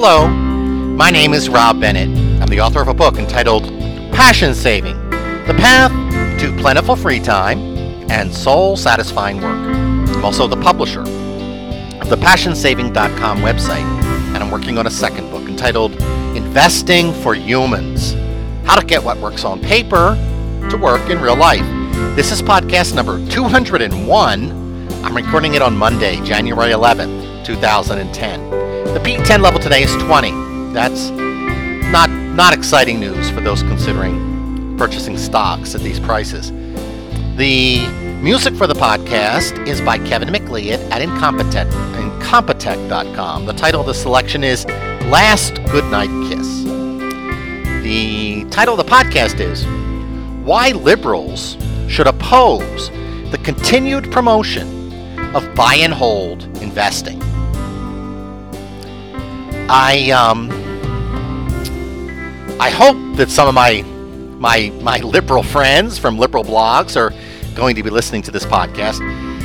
Hello, my name is Rob Bennett. I'm the author of a book entitled Passion Saving, The Path to Plentiful Free Time and Soul-Satisfying Work. I'm also the publisher of the PassionSaving.com website, and I'm working on a second book entitled Investing for Humans, How to Get What Works on Paper to Work in Real Life. This is podcast number 201. I'm recording it on Monday, January 11th, 2010. The P10 level today is 20. That's not exciting news for those considering purchasing stocks at these prices. The music for the podcast is by Kevin McLeod at Incompetech.com. The title of the selection is Last Goodnight Kiss. The title of the podcast is Why Liberals Should Oppose the Continued Promotion of Buy and Hold Investing. I hope that some of my liberal friends from liberal blogs are going to be listening to this podcast.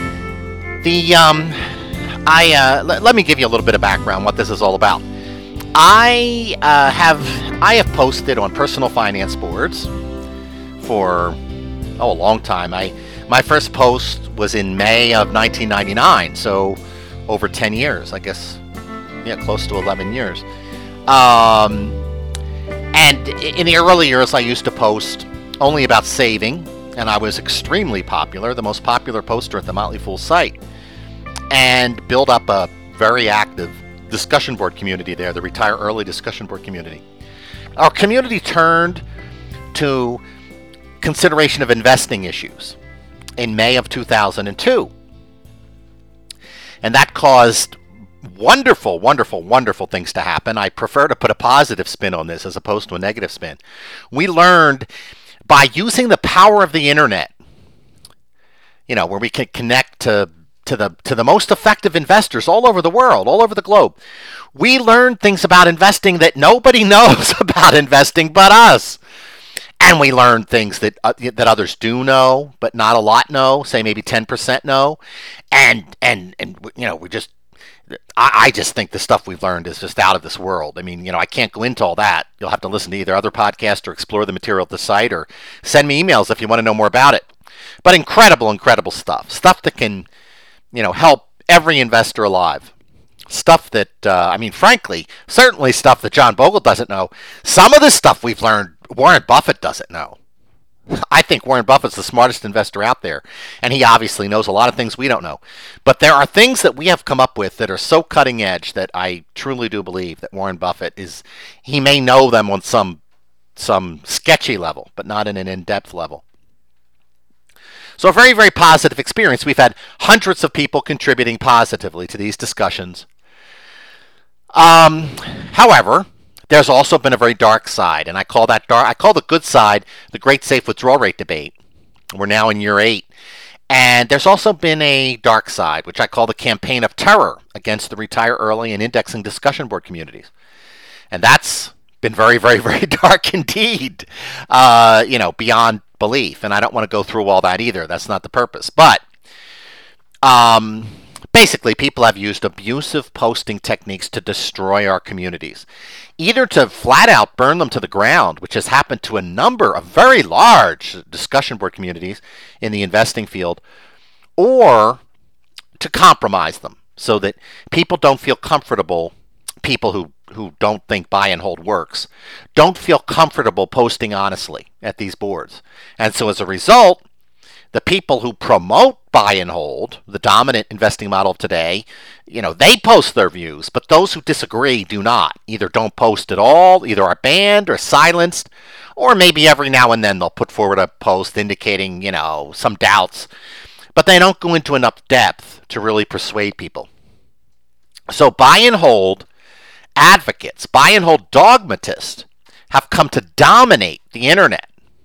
Let me give you a little bit of background what this is all about. I have posted on personal finance boards for a long time. My first post was in May of 1999, so over 10 years, I guess. Yeah, close to 11 years. And in the early years, I used to post only about saving, and I was extremely popular, the most popular poster at the Motley Fool site, and build up a very active discussion board community there, the Retire Early discussion board community. Our community turned to consideration of investing issues in May of 2002, and that caused wonderful things to happen. I prefer to put a positive spin on this as opposed to a negative spin. We learned by using the power of the internet, where we can connect to the most effective investors all over the world, all over the globe. We learned things about investing that nobody knows about investing but us. And we learned things that others do know, but not a lot know, say maybe 10% know. And we just, I just think the stuff we've learned is just out of this world. I mean, I can't go into all that. You'll have to listen to either other podcasts or explore the material at the site or send me emails if you want to know more about it. But incredible stuff. Stuff that can, help every investor alive. Stuff that, frankly, certainly stuff that John Bogle doesn't know. Some of this stuff we've learned, Warren Buffett doesn't know. I think Warren Buffett's the smartest investor out there, and he obviously knows a lot of things we don't know. But there are things that we have come up with that are so cutting edge that I truly do believe that Warren Buffett he may know them on some sketchy level, but not in an in-depth level. So a very, very positive experience. We've had hundreds of people contributing positively to these discussions. However, there's also been a very dark side, and I call the good side the Great Safe Withdrawal Rate debate. We're now in year 8. And there's also been a dark side, which I call the campaign of terror against the Retire Early and indexing discussion board communities. And that's been very, very, very dark indeed, beyond belief. And I don't want to go through all that either. That's not the purpose. But basically, people have used abusive posting techniques to destroy our communities, either to flat out burn them to the ground, which has happened to a number of very large discussion board communities in the investing field, or to compromise them so that people don't feel comfortable, people who don't think buy and hold works, don't feel comfortable posting honestly at these boards. And so as a result, the people who promote buy and hold, the dominant investing model of today, they post their views, but those who disagree do not. Either don't post at all, either are banned or silenced, or maybe every now and then they'll put forward a post indicating, some doubts, but they don't go into enough depth to really persuade people. So buy and hold advocates, buy and hold dogmatists have come to dominate the internet.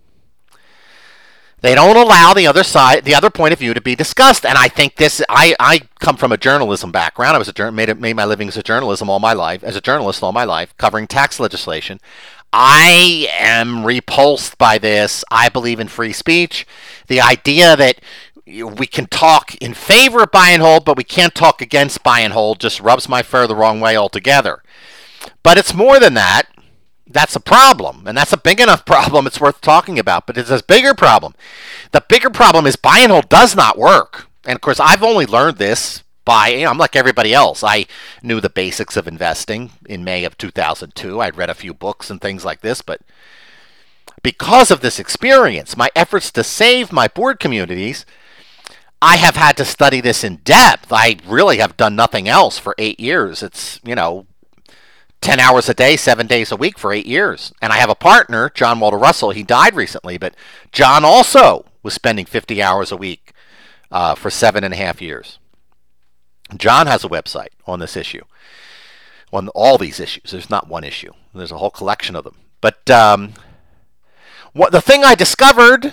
They don't allow the other side, the other point of view to be discussed. And I think I come from a journalism background. I was made my living as a journalist all my life, covering tax legislation. I am repulsed by this. I believe in free speech. The idea that we can talk in favor of buy and hold, but we can't talk against buy and hold just rubs my fur the wrong way altogether. But it's more than that. That's a problem, and that's a big enough problem it's worth talking about. But it's a bigger problem. The bigger problem is buy and hold does not work. And of course, I've only learned this I'm like everybody else. I knew the basics of investing in May of 2002. I'd read a few books and things like this, but because of this experience, my efforts to save my board communities, I have had to study this in depth. I really have done nothing else for 8 years. It's, 10 hours a day, 7 days a week for 8 years. And I have a partner, John Walter Russell. He died recently, but John also was spending 50 hours a week for 7.5 years. John has a website on this issue, on all these issues. There's not one issue. There's a whole collection of them. But the thing I discovered,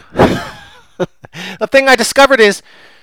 is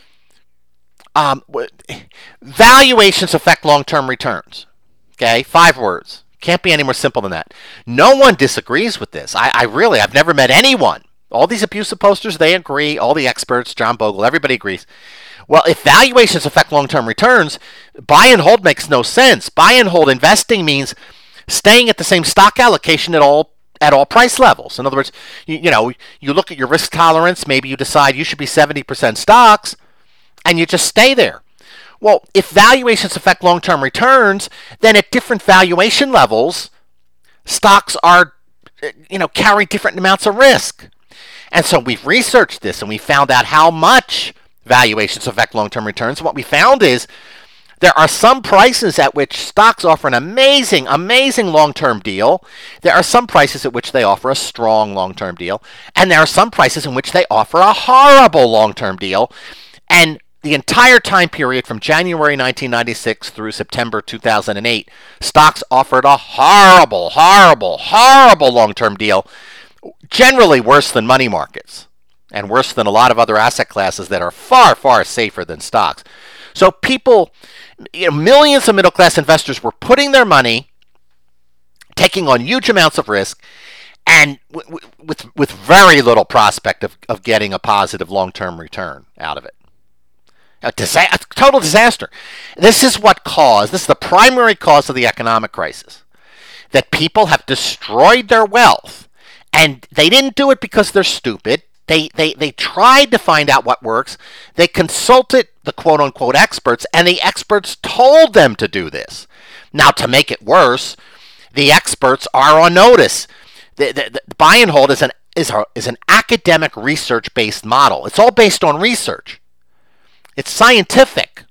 valuations affect long-term returns. Okay, 5 words. Can't be any more simple than that. No one disagrees with this. I've never met anyone. All these abusive posters, they agree. All the experts, John Bogle, everybody agrees. Well, if valuations affect long-term returns, buy and hold makes no sense. Buy and hold investing means staying at the same stock allocation at all price levels. In other words, you look at your risk tolerance. Maybe you decide you should be 70% stocks, and you just stay there. Well, if valuations affect long-term returns, then at different valuation levels, stocks are, carry different amounts of risk. And so we've researched this, and we found out how much valuations affect long-term returns. What we found is there are some prices at which stocks offer an amazing, amazing long-term deal. There are some prices at which they offer a strong long-term deal. And there are some prices in which they offer a horrible long-term deal. And the entire time period from January 1996 through September 2008, stocks offered a horrible, horrible, horrible long-term deal, generally worse than money markets and worse than a lot of other asset classes that are far, far safer than stocks. So people, millions of middle-class investors were putting their money, taking on huge amounts of risk, and with very little prospect of getting a positive long-term return out of it. A total disaster. This is the primary cause of the economic crisis, that people have destroyed their wealth. And they didn't do it because they're stupid. They tried to find out what works. They consulted the quote-unquote experts, and the experts told them to do this. Now, to make it worse, the experts are on notice. The buy and hold is an academic research-based model. It's all based on research. It's scientific.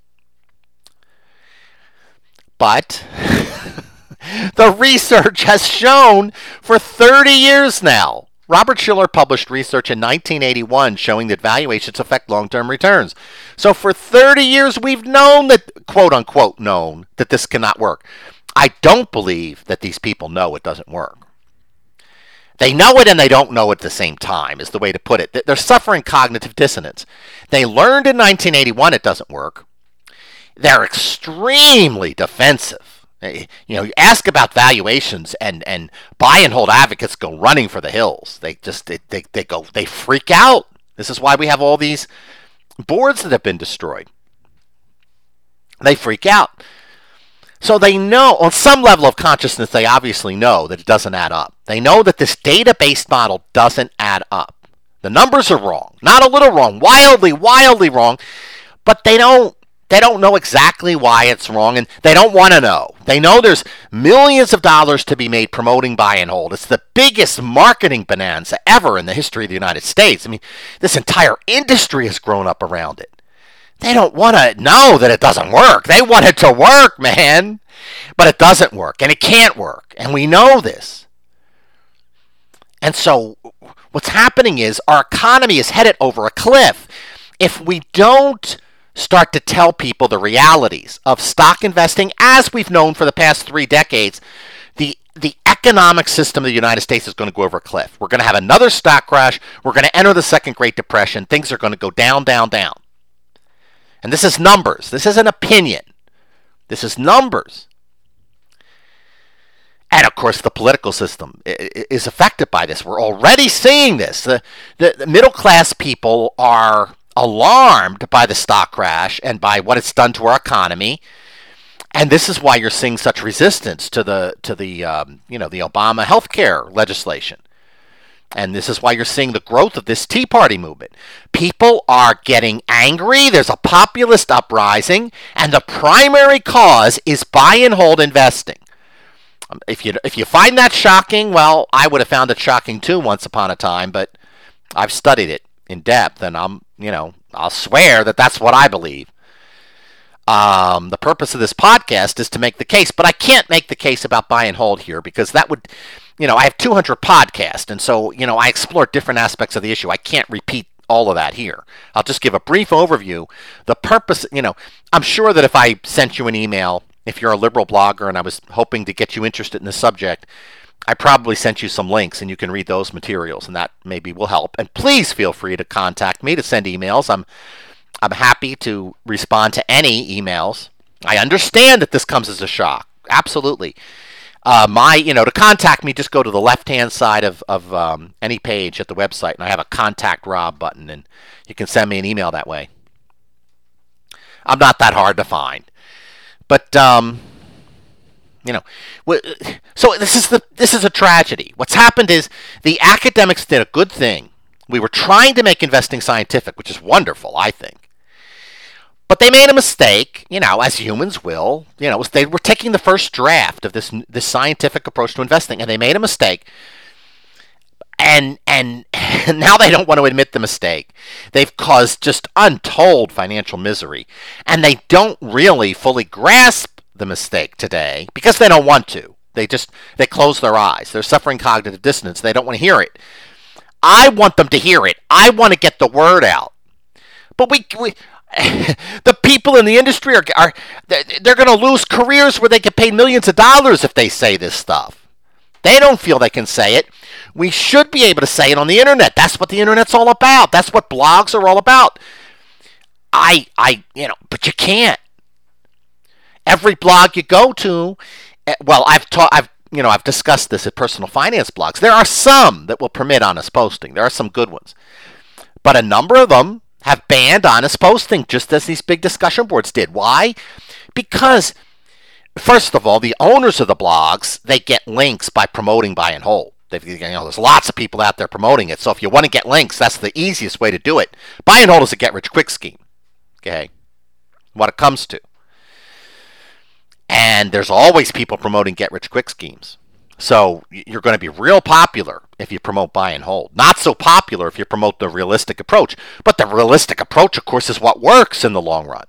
But the research has shown for 30 years now. Robert Shiller published research in 1981 showing that valuations affect long-term returns. So for 30 years, we've known that, quote-unquote, known that this cannot work. I don't believe that these people know it doesn't work. They know it and they don't know it at the same time, is the way to put it. They're suffering cognitive dissonance. They learned in 1981 it doesn't work. They're extremely defensive. You ask about valuations, and buy and hold advocates go running for the hills. They freak out. This is why we have all these boards that have been destroyed. They freak out. So they know, on some level of consciousness, they obviously know that it doesn't add up. They know that this data-based model doesn't add up. The numbers are wrong. Not a little wrong. Wildly, wildly wrong. But they don't know exactly why it's wrong, and they don't want to know. They know there's millions of dollars to be made promoting buy and hold. It's the biggest marketing bonanza ever in the history of the United States. I mean, this entire industry has grown up around it. They don't want to know that it doesn't work. They want it to work, man. But it doesn't work, and it can't work, and we know this. And so what's happening is our economy is headed over a cliff. If we don't start to tell people the realities of stock investing as we've known for the past 3 decades, the economic system of the United States is going to go over a cliff. We're going to have another stock crash. We're going to enter the Second Great Depression. Things are going to go down, down, down. And this is numbers. This isn't opinion. This is numbers. And, of course, the political system is affected by this. We're already seeing this. The middle-class people are alarmed by the stock crash and by what it's done to our economy. And this is why you're seeing such resistance to the Obama healthcare legislation. And this is why you're seeing the growth of this Tea Party movement. People are getting angry. There's a populist uprising, and the primary cause is buy and hold investing. If you find that shocking, well, I would have found it shocking too once upon a time, but I've studied it in depth, and I'll swear that that's what I believe. The purpose of this podcast is to make the case, but I can't make the case about buy and hold here because that would, I have 200 podcasts, and so, I explore different aspects of the issue. I can't repeat all of that here. I'll just give a brief overview. The purpose, I'm sure that if I sent you an email, if you're a liberal blogger and I was hoping to get you interested in the subject, I probably sent you some links and you can read those materials, and that maybe will help. And please feel free to contact me to send emails. I'm happy to respond to any emails. I understand that this comes as a shock. Absolutely. To contact me, just go to the left-hand side of any page at the website, and I have a Contact Rob button, and you can send me an email that way. I'm not that hard to find. But, so this is a tragedy. What's happened is the academics did a good thing. We were trying to make investing scientific, which is wonderful, I think. But they made a mistake, as humans will. They were taking the first draft of this scientific approach to investing, and they made a mistake. And now they don't want to admit the mistake. They've caused just untold financial misery, and they don't really fully grasp the mistake today because they don't want to. They close their eyes. They're suffering cognitive dissonance. They don't want to hear it. I want them to hear it. I want to get the word out. But we the people in the industry they're going to lose careers where they get paid millions of dollars if they say this stuff. They don't feel they can say it. We should be able to say it on the internet. That's what the internet's all about. That's what blogs are all about. But you can't. Every blog you go to, well, I've discussed this at personal finance blogs. There are some that will permit honest posting. There are some good ones. But a number of them have banned honest posting, just as these big discussion boards did. Why? Because, first of all, the owners of the blogs, they get links by promoting buy and hold. There's lots of people out there promoting it. So if you want to get links, that's the easiest way to do it. Buy and hold is a get-rich-quick scheme. Okay? What it comes to. And there's always people promoting get-rich-quick schemes. So you're going to be real popular if you promote buy and hold. Not so popular if you promote the realistic approach. But the realistic approach, of course, is what works in the long run.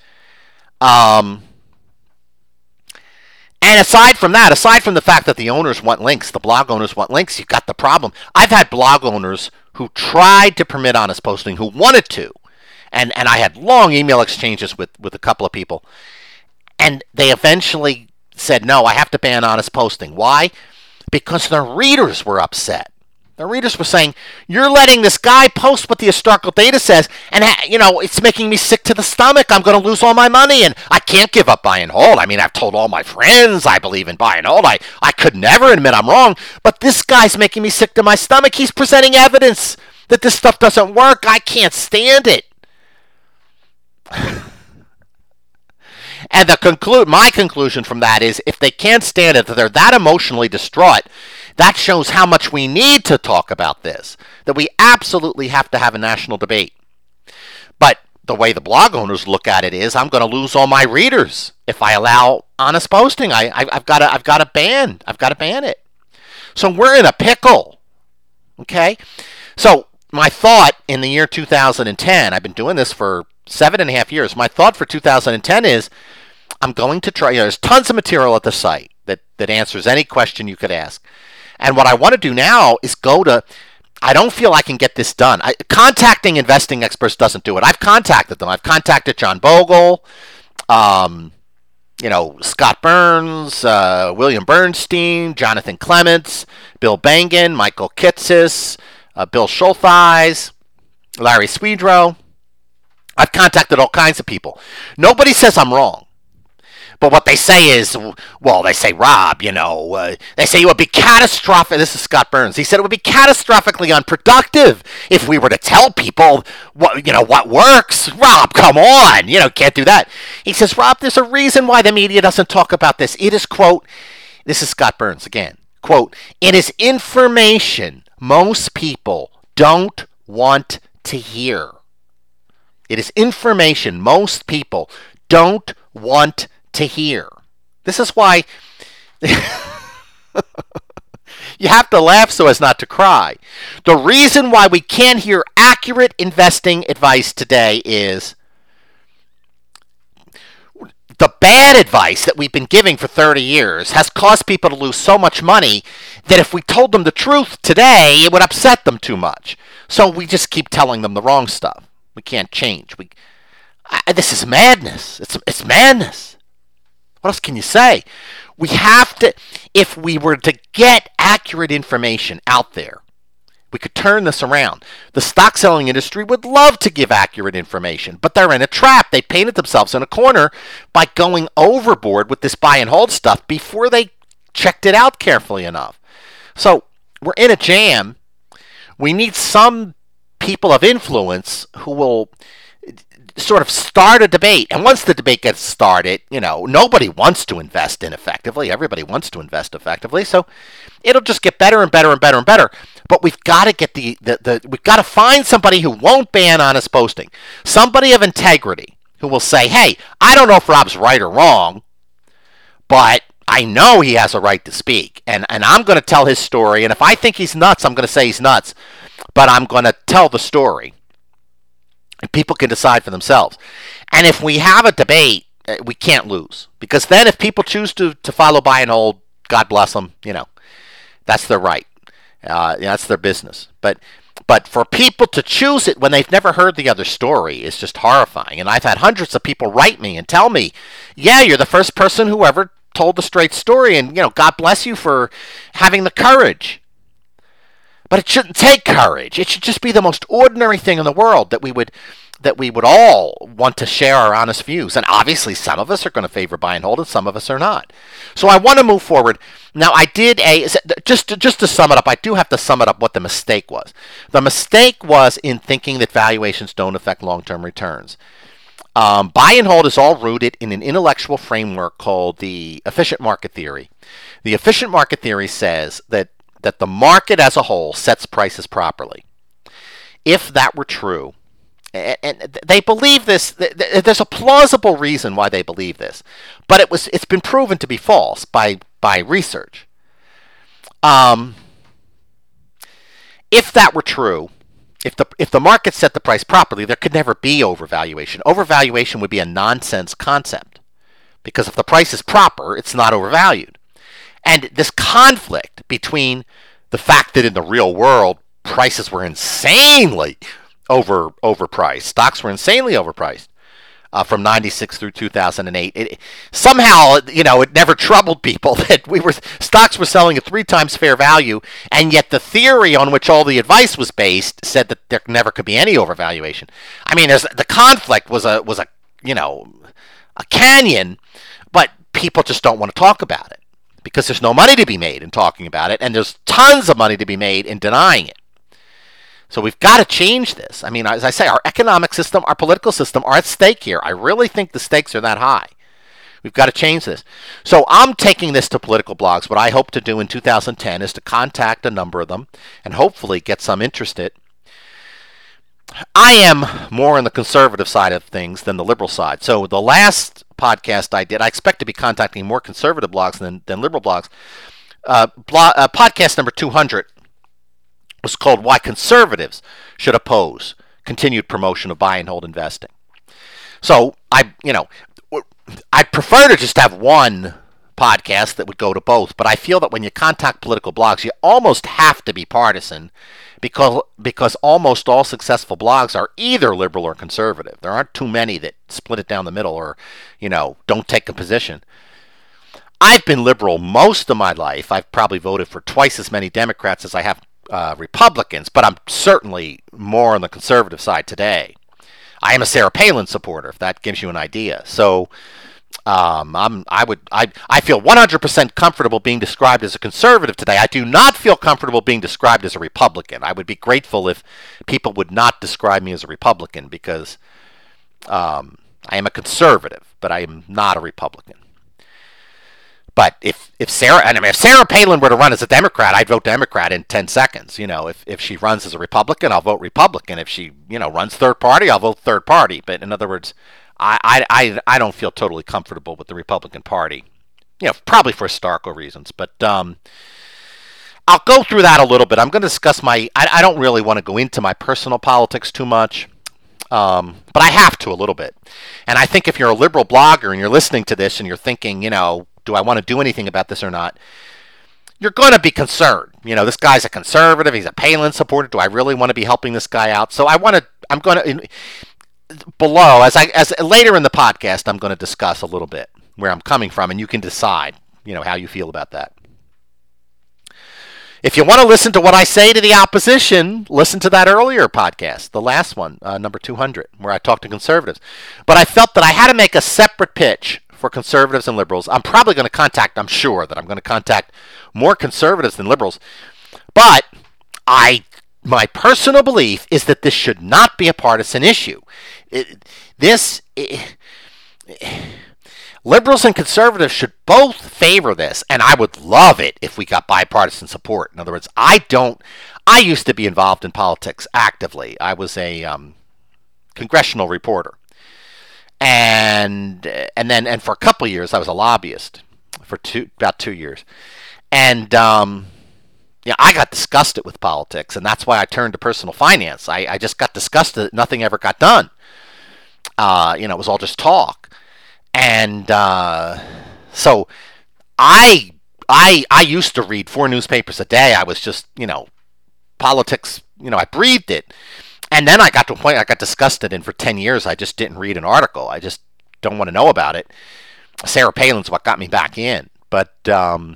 And aside from the fact that the owners want links, the blog owners want links, you've got the problem. I've had blog owners who tried to permit honest posting, who wanted to. And I had long email exchanges with a couple of people. And they eventually said, no, I have to ban honest posting. Why? Because their readers were upset. Their readers were saying, you're letting this guy post what the historical data says, and it's making me sick to the stomach. I'm going to lose all my money, and I can't give up buy and hold. I mean, I've told all my friends I believe in buy and hold. I could never admit I'm wrong, but this guy's making me sick to my stomach. He's presenting evidence that this stuff doesn't work. I can't stand it. And my conclusion from that is, if they can't stand it, that they're that emotionally distraught, that shows how much we need to talk about this, that we absolutely have to have a national debate. But the way the blog owners look at it is, I'm going to lose all my readers if I allow honest posting. I've got to ban it. So we're in a pickle. Okay? So my thought in the year 2010, I've been doing this for 7.5 years. My thought for 2010 is, I'm going to try. There's tons of material at the site that answers any question you could ask. And what I want to do now is I don't feel I can get this done. Contacting investing experts doesn't do it. I've contacted them. I've contacted John Bogle, Scott Burns, William Bernstein, Jonathan Clements, Bill Bengen, Michael Kitces, Bill Schultheis, Larry Swedroe. I've contacted all kinds of people. Nobody says I'm wrong. But what they say is, well, they say, Rob, they say it would be catastrophic. This is Scott Burns. He said it would be catastrophically unproductive if we were to tell people what works. Rob, come on. Can't do that. He says, Rob, there's a reason why the media doesn't talk about this. It is, quote, this is Scott Burns again, quote, it is information most people don't want to hear. It is information most people don't want to hear. This is why you have to laugh so as not to cry. The reason why we can't hear accurate investing advice today is the bad advice that we've been giving for 30 years has caused people to lose so much money that if we told them the truth today, it would upset them too much. So we just keep telling them the wrong stuff. We can't change. This is madness. It's madness. What else can you say? We have to, if we were to get accurate information out there, we could turn this around. The stock selling industry would love to give accurate information, but they're in a trap. They painted themselves in a corner by going overboard with this buy and hold stuff before they checked it out carefully enough. So we're in a jam. We need some people of influence who will sort of start a debate. And once the debate gets started, nobody wants to invest ineffectively. Everybody wants to invest effectively. So it'll just get better and better and better and better. But we've got to get we've got to find somebody who won't ban honest posting. Somebody of integrity who will say, hey, I don't know if Rob's right or wrong, but I know he has a right to speak. And I'm going to tell his story. And if I think he's nuts, I'm going to say he's nuts. But I'm going to tell the story. And people can decide for themselves. And if we have a debate, we can't lose. Because then if people choose to follow buy and hold, God bless them, that's their right. That's their business. But for people to choose it when they've never heard the other story is just horrifying. And I've had hundreds of people write me and tell me, yeah, you're the first person who ever told the straight story. And, God bless you for having the courage. But it shouldn't take courage. It should just be the most ordinary thing in the world that we would all want to share our honest views. And obviously some of us are going to favor buy and hold and some of us are not. So I want to move forward. Now I did just to sum it up, I do have to sum it up what the mistake was. The mistake was in thinking that valuations don't affect long-term returns. Buy and hold is all rooted in an intellectual framework called the efficient market theory. The efficient market theory says that the market as a whole sets prices properly. If that were true, and they believe this, there's a plausible reason why they believe this, but it's been proven to be false by research. If that were true, if the market set the price properly, there could never be overvaluation. Overvaluation would be a nonsense concept, because if the price is proper, it's not overvalued. And this conflict between the fact that in the real world prices were insanely overpriced, stocks were insanely overpriced from 96 through 2008. Somehow, it never troubled people that stocks were selling at 3 times fair value, and yet the theory on which all the advice was based said that there never could be any overvaluation. I mean, the conflict was a canyon, but people just don't want to talk about it, because there's no money to be made in talking about it, and there's tons of money to be made in denying it. So we've got to change this. I mean, as I say, our economic system, our political system are at stake here. I really think the stakes are that high. We've got to change this. So I'm taking this to political blogs. What I hope to do in 2010 is to contact a number of them and hopefully get some interested. I am more on the conservative side of things than the liberal side. So the last podcast I did, I expect to be contacting more conservative blogs than liberal blogs. Podcast number 200 was called Why Conservatives Should Oppose Continued Promotion of Buy and Hold Investing. So I'd prefer to just have one podcast that would go to both, but I feel that when you contact political blogs, you almost have to be partisan, because almost all successful blogs are either liberal or conservative. There aren't too many that split it down the middle or, don't take a position. I've been liberal most of my life. I've probably voted for twice as many Democrats as I have Republicans, but I'm certainly more on the conservative side today. I am a Sarah Palin supporter, if that gives you an idea. So I feel 100% comfortable being described as a conservative today. I do not feel comfortable being described as a Republican. I would be grateful if people would not describe me as a Republican because I am a conservative, but I am not a Republican. But if Sarah Palin were to run as a Democrat, I'd vote Democrat in 10 seconds. If she runs as a Republican, I'll vote Republican. If she runs third party, I'll vote third party. But in other words, I don't feel totally comfortable with the Republican Party. Probably for historical reasons. But I'll go through that a little bit. I'm going to discuss I don't really want to go into my personal politics too much. But I have to a little bit. And I think if you're a liberal blogger and you're listening to this and you're thinking, do I want to do anything about this or not? You're going to be concerned. This guy's a conservative. He's a Palin supporter. Do I really want to be helping this guy out? So I'm going to, below, as later in the podcast, I'm going to discuss a little bit where I'm coming from, and you can decide, how you feel about that. If you want to listen to what I say to the opposition, listen to that earlier podcast, the last one, number 200, where I talked to conservatives. But I felt that I had to make a separate pitch for conservatives and liberals. I'm sure that I'm going to contact more conservatives than liberals. But my personal belief is that this should not be a partisan issue. Liberals and conservatives should both favor this, and I would love it if we got bipartisan support. In other words, I used to be involved in politics actively. I was a congressional reporter. And for a couple of years, I was a lobbyist for about 2 years. And I got disgusted with politics, and that's why I turned to personal finance. I just got disgusted that nothing ever got done. It was all just talk. And so I used to read 4 newspapers a day. I was just, politics, I breathed it. And then I got to a point I got disgusted, and for 10 years I just didn't read an article. I just don't want to know about it. Sarah Palin's what got me back in. But I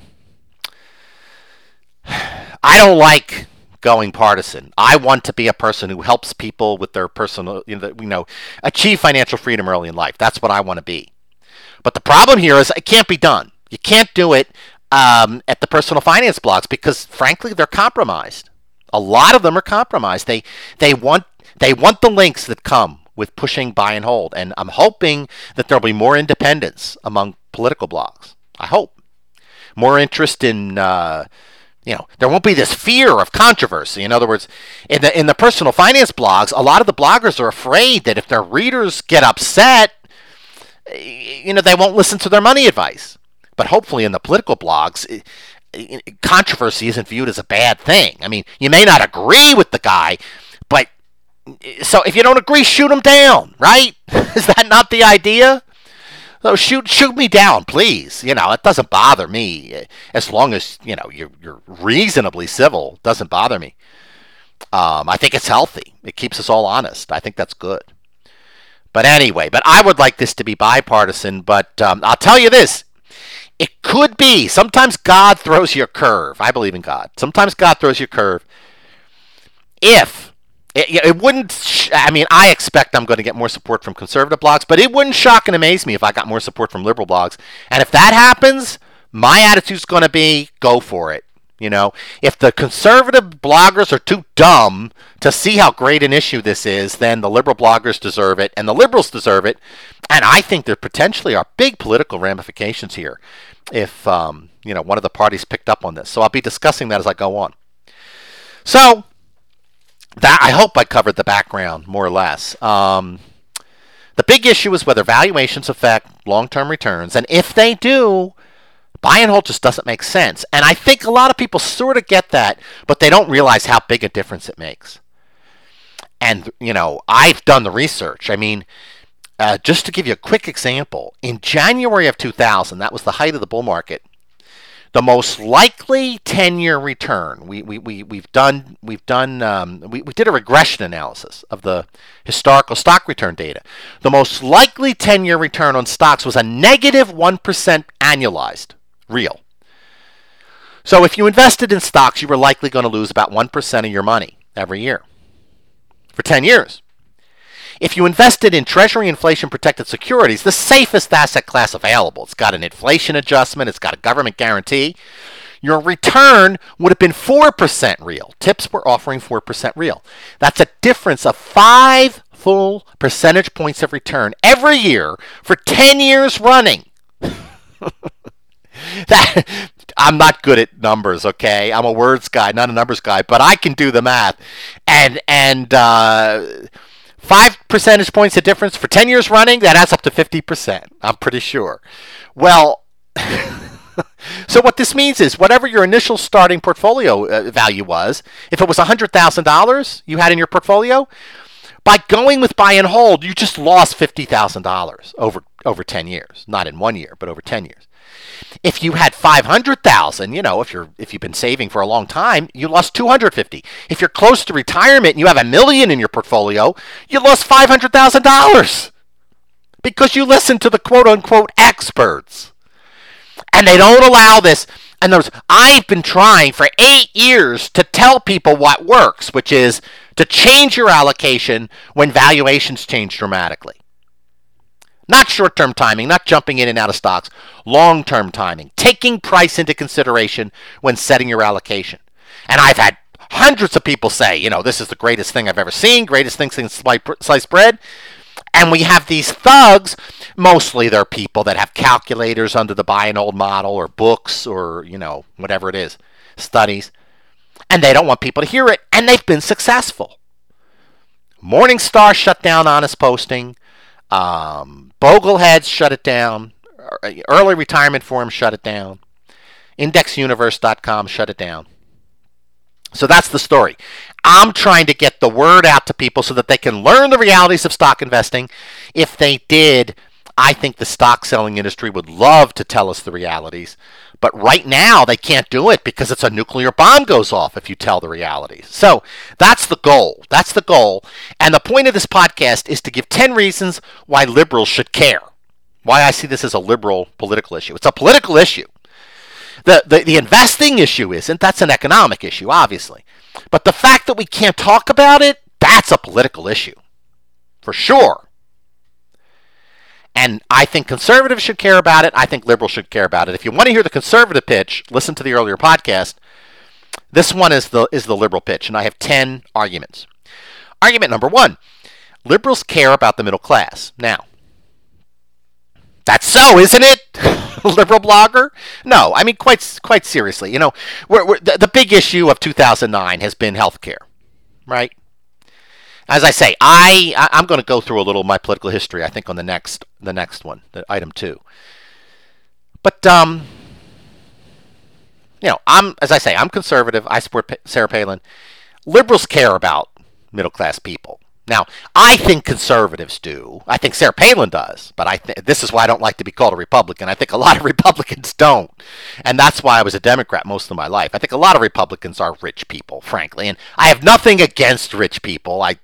don't like going partisan. I want to be a person who helps people with their personal, achieve financial freedom early in life. That's what I want to be. But the problem here is it can't be done. You can't do it at the personal finance blogs because, frankly, they're compromised. A lot of them are compromised. They want the links that come with pushing buy and hold, and I'm hoping that there'll be more independence among political blogs. I hope more interest in there won't be this fear of controversy. In other words, in the personal finance blogs, a lot of the bloggers are afraid that if their readers get upset, they won't listen to their money advice. But hopefully, in the political blogs, controversy isn't viewed as a bad thing. I mean, you may not agree with the guy, but so if you don't agree, shoot him down, right? Is that not the idea? So shoot me down, please. It doesn't bother me as long as you're reasonably civil. It doesn't bother me. I think it's healthy. It keeps us all honest. I think that's good. But anyway, I would like this to be bipartisan. But I'll tell you this. It could be. Sometimes God throws you a curve. I believe in God. Sometimes God throws you a curve. If it wouldn't, I expect I'm going to get more support from conservative blogs, but it wouldn't shock and amaze me if I got more support from liberal blogs. And if that happens, my attitude's going to be go for it. If the conservative bloggers are too dumb to see how great an issue this is, then the liberal bloggers deserve it, and the liberals deserve it. And I think there potentially are big political ramifications here if, one of the parties picked up on this. So I'll be discussing that as I go on. So that I hope I covered the background more or less. The big issue is whether valuations affect long-term returns, and if they do, buy and hold just doesn't make sense. And I think a lot of people sort of get that, but they don't realize how big a difference it makes. And, I've done the research. Just to give you a quick example, in January of 2000, that was the height of the bull market, the most likely 10-year return. We did a regression analysis of the historical stock return data. The most likely 10-year return on stocks was a negative 1% annualized, real. So if you invested in stocks, you were likely going to lose about 1% of your money every year for 10 years. If you invested in Treasury inflation protected securities, the safest asset class available, it's got an inflation adjustment, it's got a government guarantee, your return would have been 4% real. TIPS were offering 4% real. That's a difference of 5 full percentage points of return every year for 10 years running. I'm not good at numbers, okay? I'm a words guy, not a numbers guy, but I can do the math. And 5 percentage points of difference for 10 years running, that adds up to 50%, I'm pretty sure. Well, so what this means is whatever your initial starting portfolio value was, if it was $100,000 you had in your portfolio, by going with buy and hold, you just lost $50,000 over 10 years. Not in 1 year, but over 10 years. If you had 500,000, if you've been saving for a long time, you lost 250. If you're close to retirement and you have $1 million in your portfolio, you lost $500,000 because you listened to the quote unquote experts. And they don't allow this. And I've been trying for 8 years to tell people what works, which is to change your allocation when valuations change dramatically. Not short-term timing, not jumping in and out of stocks, long-term timing, taking price into consideration when setting your allocation. And I've had hundreds of people say, this is the greatest thing I've ever seen, greatest thing since sliced bread. And we have these thugs, mostly they're people that have calculators under the buy and hold model or books or, whatever it is, studies. And they don't want people to hear it, and they've been successful. Morningstar shut down Honest Posting. Bogleheads shut it down. Early Retirement Forum shut it down. IndexUniverse.com shut it down. So that's the story. I'm trying to get the word out to people so that they can learn the realities of stock investing. If they did, I think the stock selling industry would love to tell us the realities. But right now, they can't do it because it's a nuclear bomb goes off if you tell the realities. So that's the goal. That's the goal. And the point of this podcast is to give 10 reasons why liberals should care. Why I see this as a liberal political issue. It's a political issue. The investing issue isn't. That's an economic issue, obviously. But the fact that we can't talk about it, that's a political issue. For sure. And I think conservatives should care about it. I think liberals should care about it. If you want to hear the conservative pitch, listen to the earlier podcast. This one is the liberal pitch, and I have 10 arguments. Argument number 1, liberals care about the middle class. Now, that's so, isn't it? Liberal blogger? No, I mean, quite seriously. The big issue of 2009 has been health care, right? As I say, I'm going to go through a little of my political history, I think, on the next one, item 2. But, I'm conservative. I support Sarah Palin. Liberals care about middle-class people. Now, I think conservatives do. I think Sarah Palin does. But this is why I don't like to be called a Republican. I think a lot of Republicans don't. And that's why I was a Democrat most of my life. I think a lot of Republicans are rich people, frankly. And I have nothing against rich people. I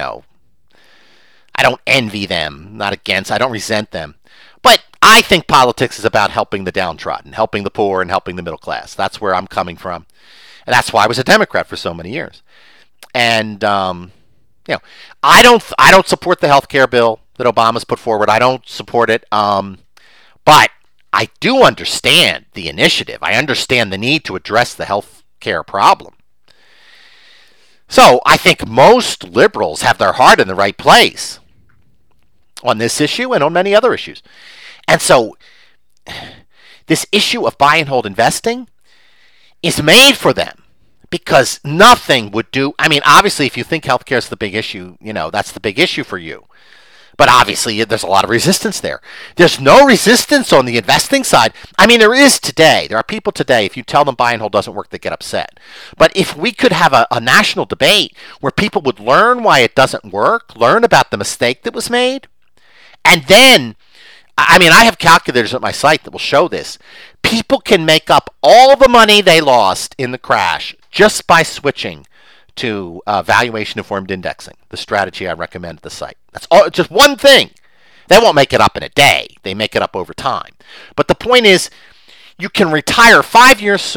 don't envy them. Not against. I don't resent them. But I think politics is about helping the downtrodden, helping the poor, and helping the middle class. That's where I'm coming from. And that's why I was a Democrat for so many years. And, I don't support the health care bill that Obama's put forward. I don't support it. But I do understand the initiative. I understand the need to address the health care problem. So I think most liberals have their heart in the right place on this issue and on many other issues. And so this issue of buy and hold investing is made for them. Because nothing would do. I mean, obviously, if you think healthcare is the big issue, that's the big issue for you. But obviously, there's a lot of resistance there. There's no resistance on the investing side. I mean, there is today. There are people today, if you tell them buy and hold doesn't work, they get upset. But if we could have a national debate where people would learn why it doesn't work, learn about the mistake that was made, and then, I mean, I have calculators at my site that will show this. People can make up all the money they lost in the crash just by switching to valuation-informed indexing, the strategy I recommend at the site. That's all, just one thing. They won't make it up in a day. They make it up over time. But the point is, you can retire 5 years sooner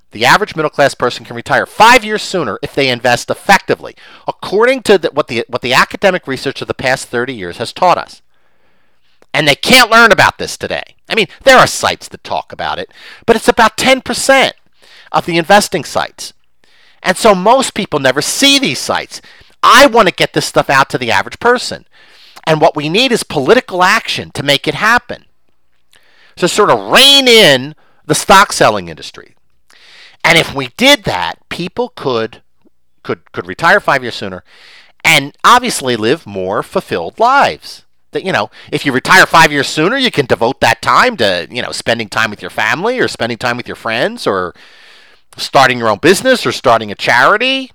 The average middle class person can retire 5 years sooner if they invest effectively, according to what the academic research of the past 30 years has taught us. And they can't learn about this today. I mean, there are sites that talk about it, but it's about 10% of the investing sites. And so most people never see these sites. I want to get this stuff out to the average person. And what we need is political action to make it happen. To sort of rein in the stock selling industry. And if we did that, people could retire 5 years sooner and obviously live more fulfilled lives. That, if you retire 5 years sooner, you can devote that time to, spending time with your family or spending time with your friends or starting your own business or starting a charity,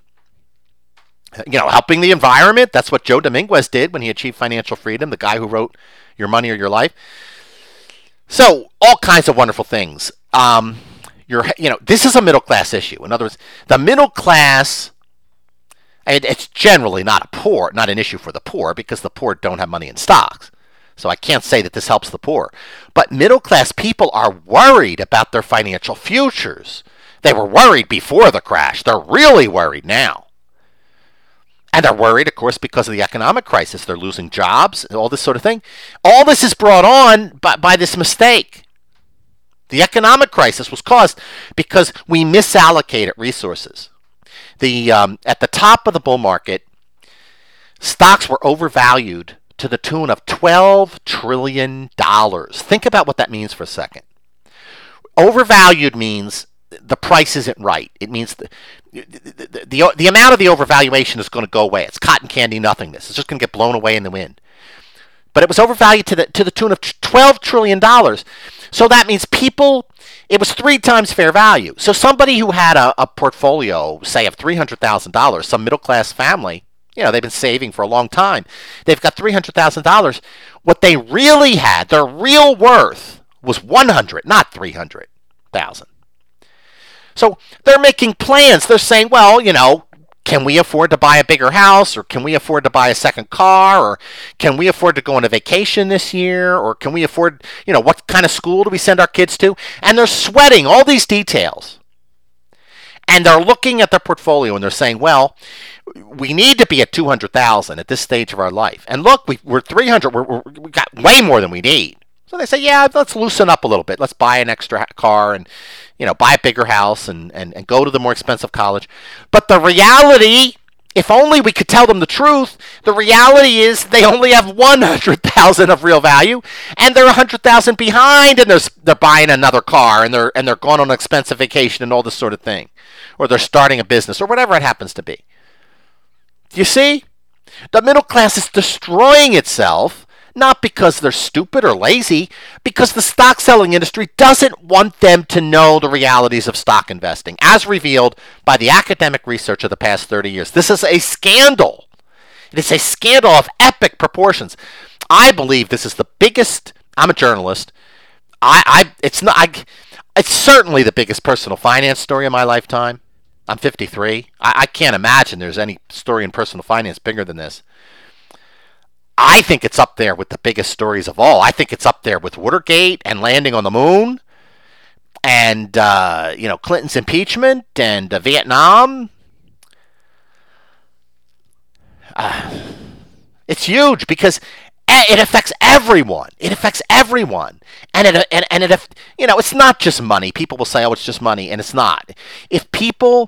helping the environment. That's what Joe Dominguez did when he achieved financial freedom, the guy who wrote Your Money or Your Life. So all kinds of wonderful things. This is a middle class issue. In other words, the middle class, it's generally not an issue for the poor because the poor don't have money in stocks. So I can't say that this helps the poor. But middle class people are worried about their financial futures. They were worried before the crash. They're really worried now. And they're worried, of course, because of the economic crisis. They're losing jobs, all this sort of thing. All this is brought on by this mistake. The economic crisis was caused because we misallocated resources. At the top of the bull market, stocks were overvalued to the tune of $12 trillion. Think about what that means for a second. Overvalued means the price isn't right. It means the amount of the overvaluation is going to go away. It's cotton candy nothingness. It's just going to get blown away in the wind. But it was overvalued to the tune of $12 trillion. So that means it was 3 times fair value. So somebody who had a portfolio, say, of $300,000, some middle-class family, they've been saving for a long time. They've got $300,000. What they really had, their real worth, was $100,000, not $300,000. So they're making plans. They're saying, well, can we afford to buy a bigger house? Or can we afford to buy a second car? Or can we afford to go on a vacation this year? Or can we afford, what kind of school do we send our kids to? And they're sweating all these details. And they're looking at their portfolio and they're saying, well, we need to be at $200,000 at this stage of our life. And look, we're $300,000. We got way more than we need. So they say, yeah, let's loosen up a little bit. Let's buy an extra car and, buy a bigger house and go to the more expensive college. But the reality, if only we could tell them the truth, the reality is they only have $100,000 of real value, and they're $100,000 behind, and they're buying another car, and they're going on an expensive vacation and all this sort of thing, or they're starting a business or whatever it happens to be. Do you see? The middle class is destroying itself. Not because they're stupid or lazy, because the stock selling industry doesn't want them to know the realities of stock investing, as revealed by the academic research of the past 30 years. This is a scandal. It is a scandal of epic proportions. I believe this is the biggest. I'm a journalist. It's certainly the biggest personal finance story of my lifetime. I'm 53. I can't imagine there's any story in personal finance bigger than this. I think it's up there with the biggest stories of all. I think it's up there with Watergate and landing on the moon and, Clinton's impeachment and Vietnam. It's huge because it affects everyone. It affects everyone. And it's not just money. People will say, oh, it's just money. And it's not. If people,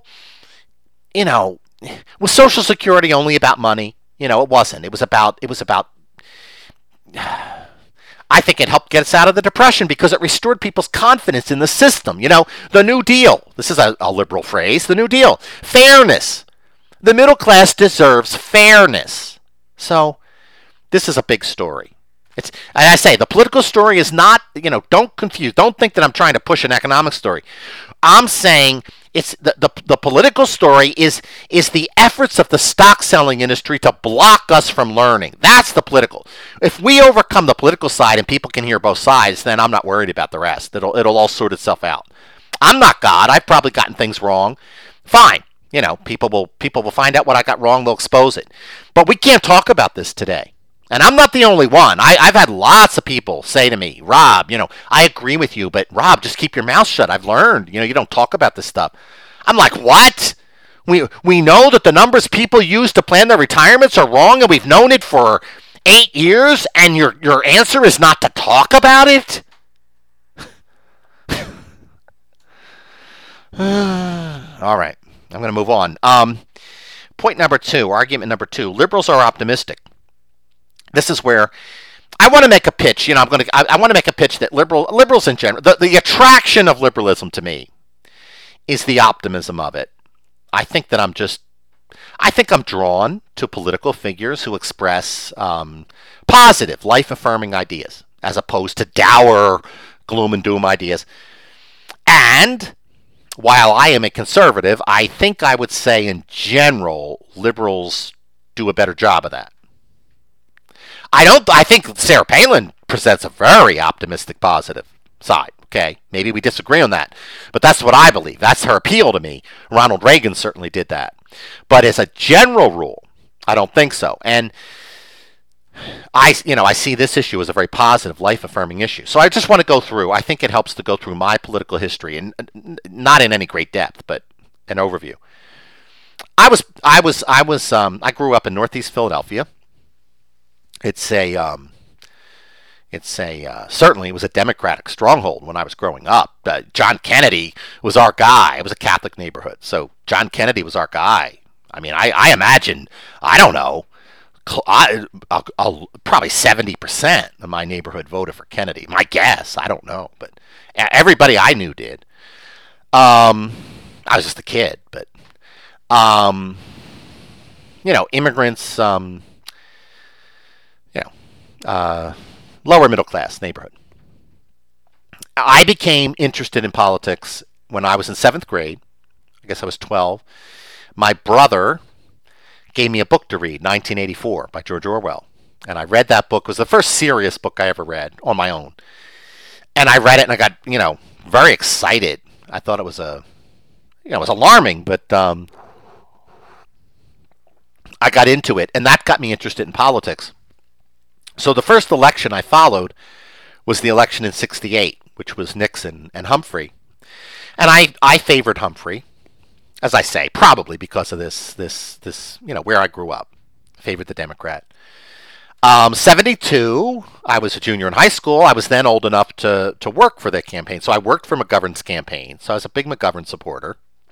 was Social Security only about money? It wasn't. It was about, I think it helped get us out of the Depression because it restored people's confidence in the system. The New Deal. This is a liberal phrase. The New Deal. Fairness. The middle class deserves fairness. So this is a big story. And I say, the political story is not, don't confuse. Don't think that I'm trying to push an economic story. I'm saying it's the political story is the efforts of the stock selling industry to block us from learning. That's the political. If we overcome the political side and people can hear both sides, then I'm not worried about the rest. It'll all sort itself out. I'm not God. I've probably gotten things wrong. Fine. People will find out what I got wrong. They'll expose it. But we can't talk about this today. And I'm not the only one. I've had lots of people say to me, Rob, I agree with you, but Rob, just keep your mouth shut. I've learned, you don't talk about this stuff. I'm like, what? We know that the numbers people use to plan their retirements are wrong, and we've known it for 8 years, and your answer is not to talk about it? All right, I'm going to move on. Point number two, argument number two: liberals are optimistic. This is where I want to make a pitch. I want to make a pitch that liberals in general, the attraction of liberalism to me is the optimism of it. I think I'm drawn to political figures who express positive, life-affirming ideas, as opposed to dour, gloom and doom ideas. And while I am a conservative, I think I would say in general, liberals do a better job of that. I think Sarah Palin presents a very optimistic, positive side. Okay, maybe we disagree on that, but that's what I believe. That's her appeal to me. Ronald Reagan certainly did that. But as a general rule, I don't think so. And I see this issue as a very positive, life-affirming issue. So I just want to go through. I think it helps to go through my political history, and not in any great depth, but an overview. I grew up in Northeast Philadelphia. Certainly it was a Democratic stronghold when I was growing up. John Kennedy was our guy. It was a Catholic neighborhood, so John Kennedy was our guy. I mean, I imagine, I don't know, probably 70% of my neighborhood voted for Kennedy. My guess, I don't know, but everybody I knew did. I was just a kid, but immigrants, lower middle class neighborhood. I became interested in politics when I was in 7th grade. I guess I was 12. My brother gave me a book to read, 1984 by George Orwell. And I read that book. It was the first serious book I ever read on my own. And I read it and I got, very excited. I thought it was it was alarming, but I got into it, and that got me interested in politics. So the first election I followed was the election in '68, which was Nixon and Humphrey. And I favored Humphrey, as I say, probably because of this where I grew up. Favored the Democrat. 72, I was a junior in high school. I was then old enough to work for the campaign. So I worked for McGovern's campaign. So I was a big McGovern supporter.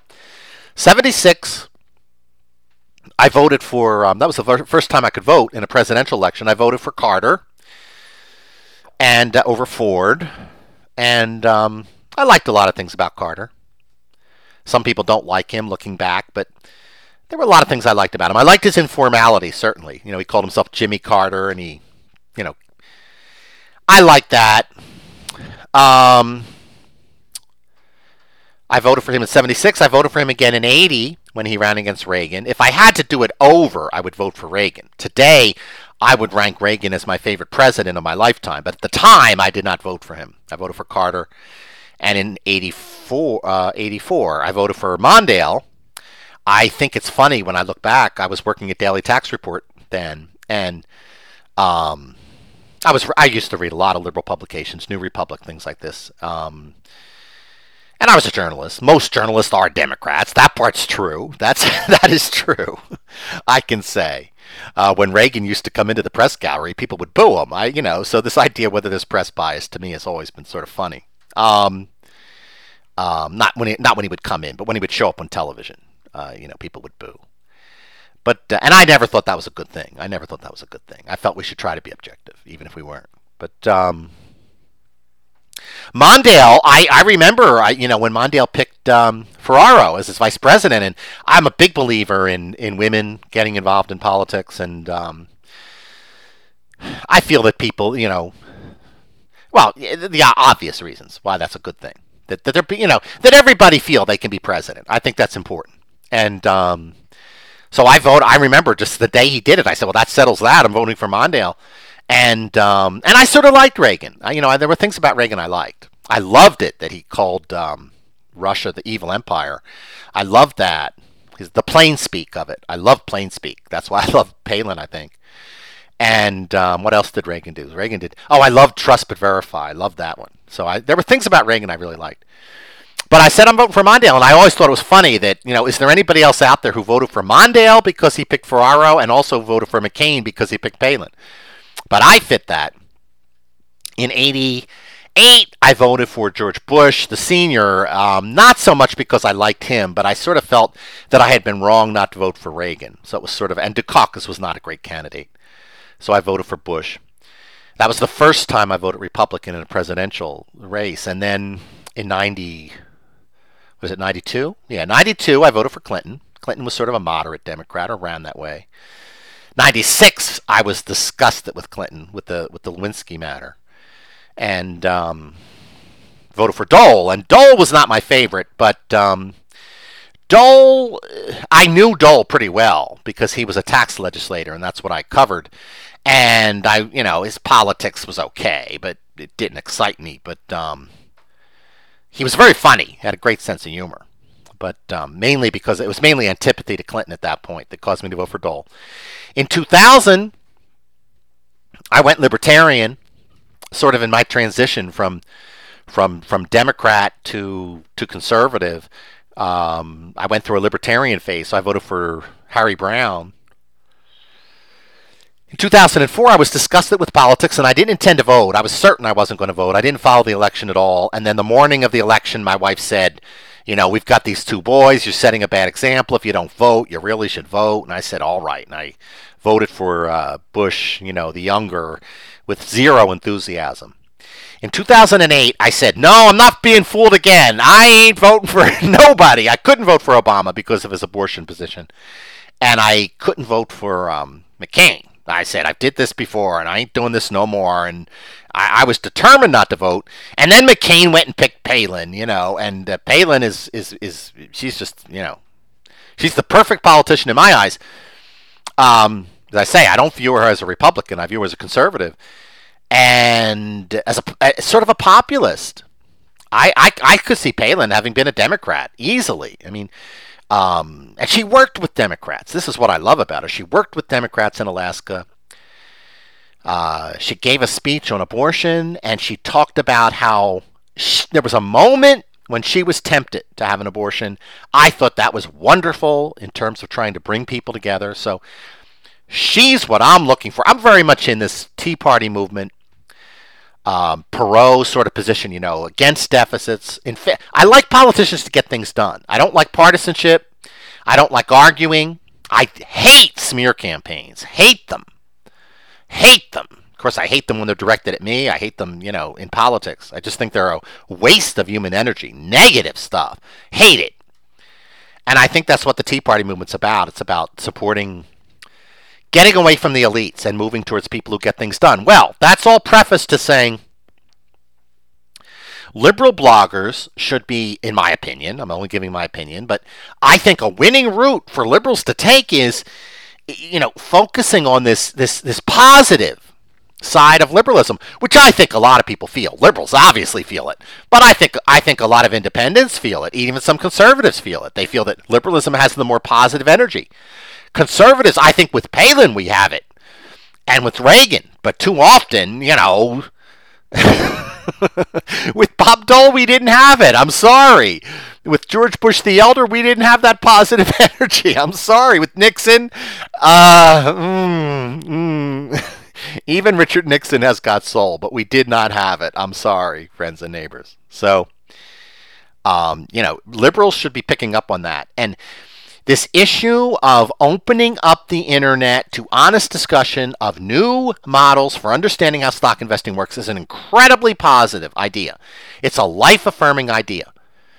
76, I voted for, that was the first time I could vote in a presidential election. I voted for Carter and over Ford. And I liked a lot of things about Carter. Some people don't like him looking back, but there were a lot of things I liked about him. I liked his informality, certainly. He called himself Jimmy Carter, and he, I liked that. I voted for him in 76. I voted for him again in 80 when he ran against Reagan. If I had to do it over, I would vote for Reagan. Today, I would rank Reagan as my favorite president of my lifetime. But at the time, I did not vote for him. I voted for Carter. And in 84, I voted for Mondale. I think it's funny when I look back. I was working at Daily Tax Report then, and I used to read a lot of liberal publications, New Republic, things like this. And I was a journalist. Most journalists are Democrats. That part's true. That is true. I can say. When Reagan used to come into the press gallery, people would boo him. So this idea whether there's press bias to me has always been sort of funny. Not when he would come in, but when he would show up on television, people would boo. But and I never thought that was a good thing. I felt we should try to be objective, even if we weren't. But Mondale, I remember, when Mondale picked Ferraro as his vice president, and I'm a big believer in women getting involved in politics, and I feel that people, the obvious reasons why that's a good thing, that they're, that everybody feel they can be president. I think that's important, and so I remember just the day he did it, I said, well, that settles that. I'm voting for Mondale. And I sort of liked Reagan. There were things about Reagan I liked. I loved it that he called Russia the evil empire. I loved that. The plain speak of it. I love plain speak. That's why I love Palin, I think. And what else did Reagan do? Reagan did. Oh, I loved Trust but Verify. I loved that one. So there were things about Reagan I really liked. But I said I'm voting for Mondale, and I always thought it was funny that, is there anybody else out there who voted for Mondale because he picked Ferraro and also voted for McCain because he picked Palin? But I fit that. In 88, I voted for George Bush, the senior, not so much because I liked him, but I sort of felt that I had been wrong not to vote for Reagan. So it was sort of, and Dukakis was not a great candidate. So I voted for Bush. That was the first time I voted Republican in a presidential race. And then in 92? Yeah, 92, I voted for Clinton. Clinton was sort of a moderate Democrat, or ran that way. 96, I was disgusted with Clinton, with the Lewinsky matter. And voted for Dole. And Dole was not my favorite, but Dole, I knew Dole pretty well because he was a tax legislator, and that's what I covered. And his politics was okay, but it didn't excite me. But he was very funny, had a great sense of humor. But mainly because it was mainly antipathy to Clinton at that point that caused me to vote for Dole. In 2000, I went libertarian, sort of in my transition from Democrat to conservative. I went through a libertarian phase, so I voted for Harry Browne. In 2004, I was disgusted with politics, and I didn't intend to vote. I was certain I wasn't going to vote. I didn't follow the election at all. And then the morning of the election, my wife said, we've got these two boys. You're setting a bad example. If you don't vote, you really should vote. And I said, all right. And I voted for Bush, the younger, with zero enthusiasm. In 2008, I said, no, I'm not being fooled again. I ain't voting for nobody. I couldn't vote for Obama because of his abortion position. And I couldn't vote for McCain. I said, I did this before, and I ain't doing this no more. And I was determined not to vote. And then McCain went and picked Palin, and Palin is she's just, she's the perfect politician in my eyes. As I say, I don't view her as a Republican. I view her as a conservative. And as a sort of a populist. I could see Palin having been a Democrat easily. I mean, and she worked with Democrats. This is what I love about her. She worked with Democrats in Alaska. She gave a speech on abortion, and she talked about how there was a moment when she was tempted to have an abortion. I thought that was wonderful in terms of trying to bring people together. So she's what I'm looking for. I'm very much in this Tea Party movement, Perot sort of position, against deficits. I like politicians to get things done. I don't like partisanship. I don't like arguing. I hate smear campaigns. Hate them. Of course, I hate them when they're directed at me. I hate them, in politics. I just think they're a waste of human energy. Negative stuff. Hate it. And I think that's what the Tea Party movement's about. It's about supporting, getting away from the elites and moving towards people who get things done. Well, that's all prefaced to saying liberal bloggers should be, in my opinion, I'm only giving my opinion, but I think a winning route for liberals to take is, focusing on this positive side of liberalism, which I think a lot of people feel. Liberals obviously feel it, but I think a lot of independents feel it. Even some conservatives feel it. They feel that liberalism has the more positive energy. Conservatives, I think with Palin we have it, and with Reagan, but too often, with Bob Dole we didn't have it. I'm sorry. With George Bush the Elder, we didn't have that positive energy. I'm sorry. With Nixon, even Richard Nixon has got soul, but we did not have it. I'm sorry, friends and neighbors. So, liberals should be picking up on that. And this issue of opening up the internet to honest discussion of new models for understanding how stock investing works is an incredibly positive idea. It's a life-affirming idea.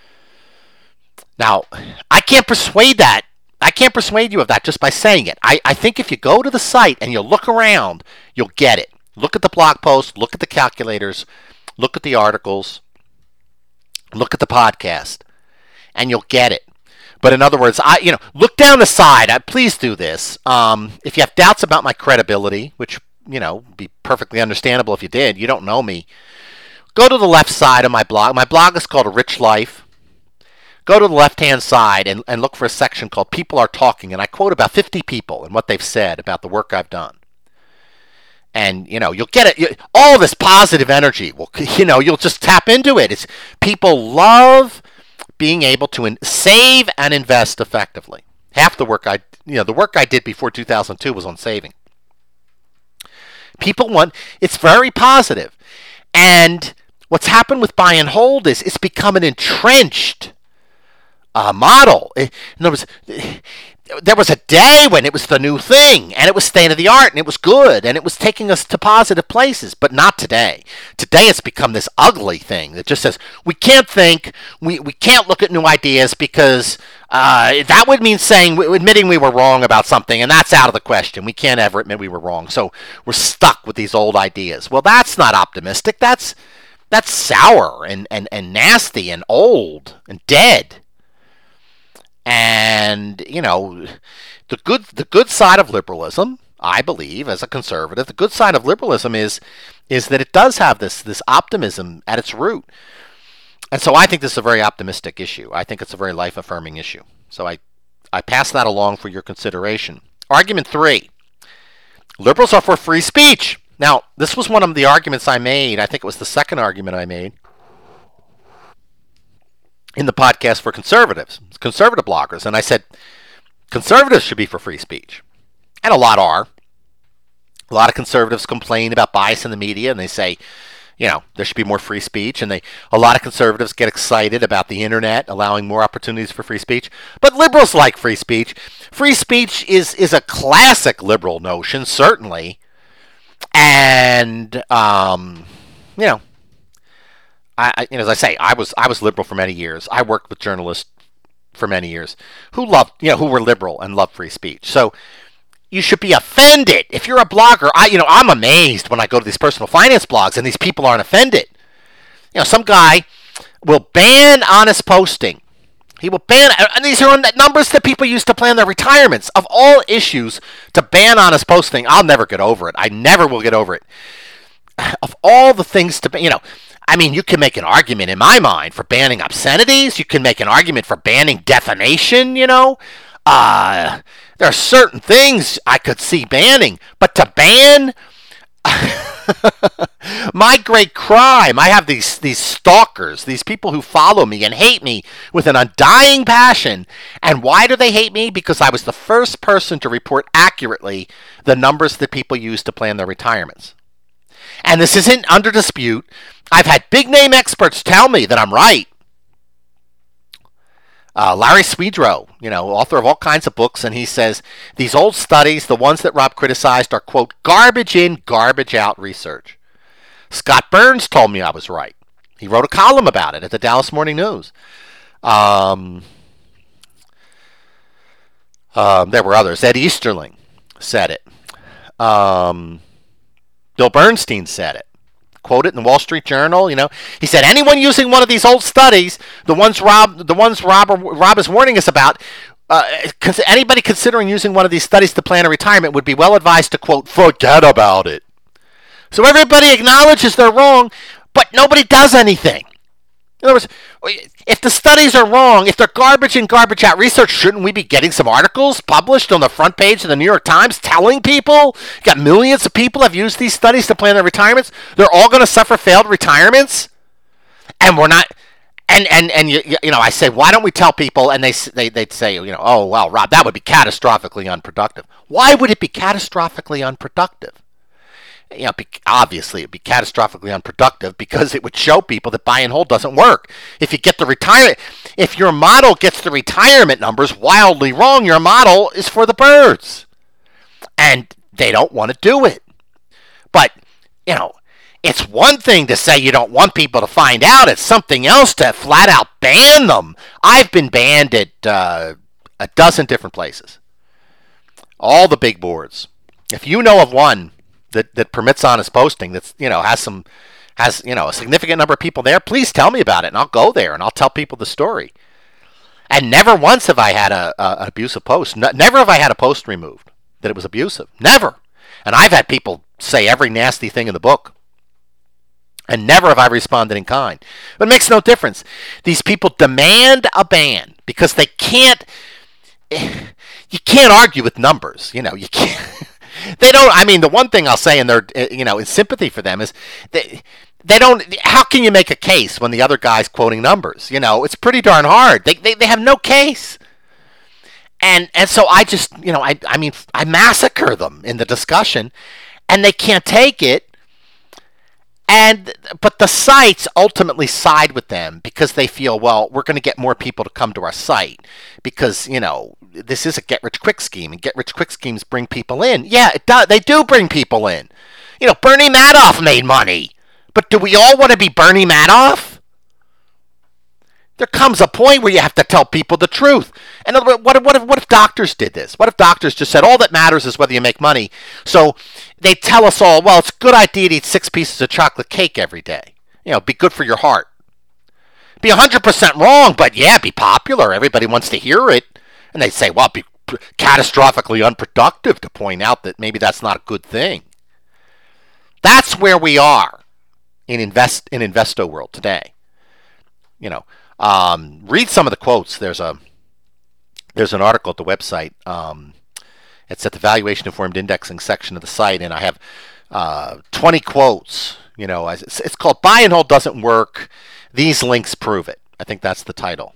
Now, I can't persuade you of that just by saying it. I think if you go to the site and you look around, you'll get it. Look at the blog posts, look at the calculators, look at the articles, look at the podcast, and you'll get it. But in other words, look down the side. Please do this. If you have doubts about my credibility, which, be perfectly understandable if you did. You don't know me. Go to the left side of my blog. My blog is called A Rich Life. Go to the left-hand side and look for a section called People Are Talking. And I quote about 50 people and what they've said about the work I've done. And you'll get it. All this positive energy. Well, you'll just tap into it. It's people love being able to save and invest effectively. Half the work the work I did before 2002 was on saving. People want, it's very positive. And what's happened with buy and hold is it's become an entrenched model. In other words, there was a day when it was the new thing, and it was state of the art, and it was good, and it was taking us to positive places, but not today. Today it's become this ugly thing that just says, we can't think, we can't look at new ideas because that would mean admitting we were wrong about something, and that's out of the question. We can't ever admit we were wrong, so we're stuck with these old ideas. Well, that's not optimistic. That's sour and nasty and old and dead. And the good side of liberalism, I believe, as a conservative, the good side of liberalism is that it does have this optimism at its root. And so I think this is a very optimistic issue. I think it's a very life-affirming issue. So I pass that along for your consideration. Argument 3. Liberals are for free speech. Now, this was one of the arguments I made. I think it was the second argument I made in the podcast for conservative bloggers. And I said, conservatives should be for free speech. And a lot are. A lot of conservatives complain about bias in the media, and they say, there should be more free speech. And a lot of conservatives get excited about the internet allowing more opportunities for free speech. But liberals like free speech. Free speech is a classic liberal notion, certainly. And, as I say, I was liberal for many years. I worked with journalists for many years who were liberal and loved free speech. So you should be offended if you're a blogger. I'm amazed when I go to these personal finance blogs and these people aren't offended. Some guy will ban honest posting. He will ban, and these are numbers that people use to plan their retirements. Of all issues, to ban honest posting, I'll never get over it. I never will get over it. Of all the things to ban, you can make an argument in my mind for banning obscenities. You can make an argument for banning defamation, There are certain things I could see banning, but to ban my great crime. I have these stalkers, these people who follow me and hate me with an undying passion. And why do they hate me? Because I was the first person to report accurately the numbers that people use to plan their retirements. And this isn't under dispute. I've had big name experts tell me that I'm right. Larry Swedroe, author of all kinds of books, and he says these old studies, the ones that Rob criticized, are, quote, garbage in, garbage out research. Scott Burns told me I was right. He wrote a column about it at the Dallas Morning News. There were others. Ed Easterling said it. Bill Bernstein said it. Quoted in the Wall Street Journal, he said anyone using one of these old studies, the ones Rob is warning us about, anybody considering using one of these studies to plan a retirement would be well advised to, quote, forget about it. So everybody acknowledges they're wrong, but nobody does anything. In other words, if the studies are wrong, if they're garbage in, garbage out research, shouldn't we be getting some articles published on the front page of the New York Times telling people, got millions of people have used these studies to plan their retirements, they're all going to suffer failed retirements? And we're not, and I say, why don't we tell people, and they'd say, oh, well, Rob, that would be catastrophically unproductive. Why would it be catastrophically unproductive? Obviously it'd be catastrophically unproductive because it would show people that buy and hold doesn't work. If your model gets the retirement numbers wildly wrong, your model is for the birds. And they don't want to do it. But, it's one thing to say you don't want people to find out. It's something else to flat out ban them. I've been banned at a dozen different places. All the big boards. If you know of one that permits honest posting, that's has a significant number of people there, please tell me about it, and I'll go there and I'll tell people the story. And never once have I had an abusive post. Never have I had a post removed that it was abusive. Never. And I've had people say every nasty thing in the book, and never have I responded in kind. But it makes no difference. These people demand a ban because they can't. You can't argue with numbers. You can't. They don't. I mean, the one thing I'll say in their, in sympathy for them is they don't. How can you make a case when the other guy's quoting numbers? It's pretty darn hard. They have no case. And so I just, I massacre them in the discussion, and they can't take it. But the sites ultimately side with them because they feel, well, we're going to get more people to come to our site because, this is a get-rich-quick scheme, and get-rich-quick schemes bring people in. Yeah, it does. They do bring people in. Bernie Madoff made money. But do we all want to be Bernie Madoff? There comes a point where you have to tell people the truth. And what if doctors did this? What if doctors just said, all that matters is whether you make money? So they tell us all, well, it's a good idea to eat 6 pieces of chocolate cake every day. Be good for your heart. Be 100% wrong, but yeah, be popular. Everybody wants to hear it. And they say, well, be catastrophically unproductive to point out that maybe that's not a good thing. That's where we are in Investo world today. Read some of the quotes. There's an article at the website. It's at the valuation informed indexing section of the site, and I have 20 quotes. It's called "Buy and Hold Doesn't Work. These links prove it." I think that's the title.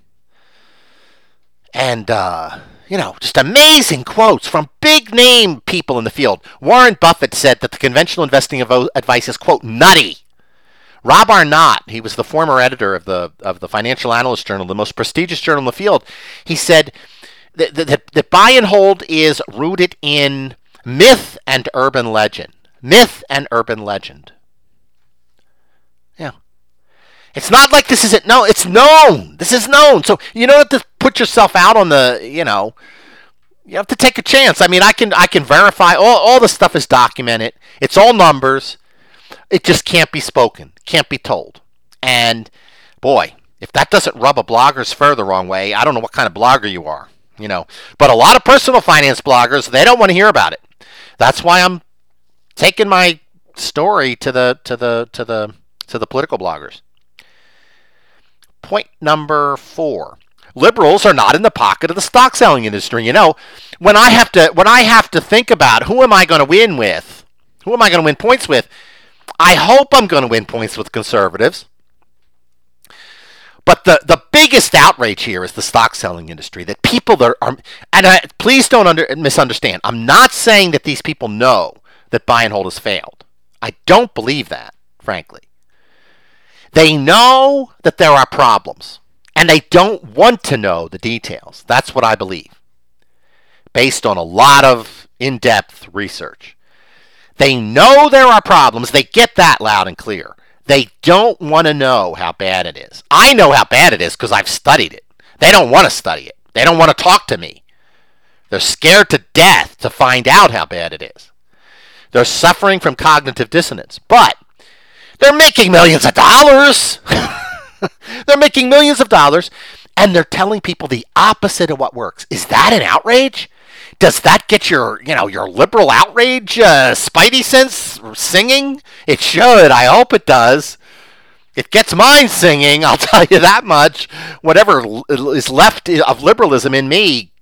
And just amazing quotes from big name people in the field. Warren Buffett said that the conventional investing advice is, quote, nutty. Rob Arnott, he was the former editor of the Financial Analyst Journal, the most prestigious journal in the field. He said that buy and hold is rooted in myth and urban legend. Myth and urban legend. Yeah. It's not like this isn't known. It's known. This is known. So you don't have to put yourself out on the, you have to take a chance. I mean, I can verify. All the stuff is documented. It's all numbers. It just can't be spoken, can't be told. And boy, if that doesn't rub a blogger's fur the wrong way, I don't know what kind of blogger you are, But a lot of personal finance bloggers, they don't want to hear about it. That's why I'm taking my story to the political bloggers. Point number 4. Liberals are not in the pocket of the stock selling industry. When I have to think about who am I going to win with, who am I going to win points with, I hope I'm going to win points with conservatives. But the biggest outrage here is the stock selling industry. That people that are, and please don't misunderstand. I'm not saying that these people know that buy and hold has failed. I don't believe that, frankly. They know that there are problems, and they don't want to know the details. That's what I believe, based on a lot of in-depth research. They know there are problems. They get that loud and clear. They don't want to know how bad it is. I know how bad it is because I've studied it. They don't want to study it. They don't want to talk to me. They're scared to death to find out how bad it is. They're suffering from cognitive dissonance. But they're making millions of dollars. They're making millions of dollars, and they're telling people the opposite of what works. Is that an outrage? Does that get your liberal outrage spidey sense singing? It should. I hope it does. It gets mine singing, I'll tell you that much. Whatever is left of liberalism in me,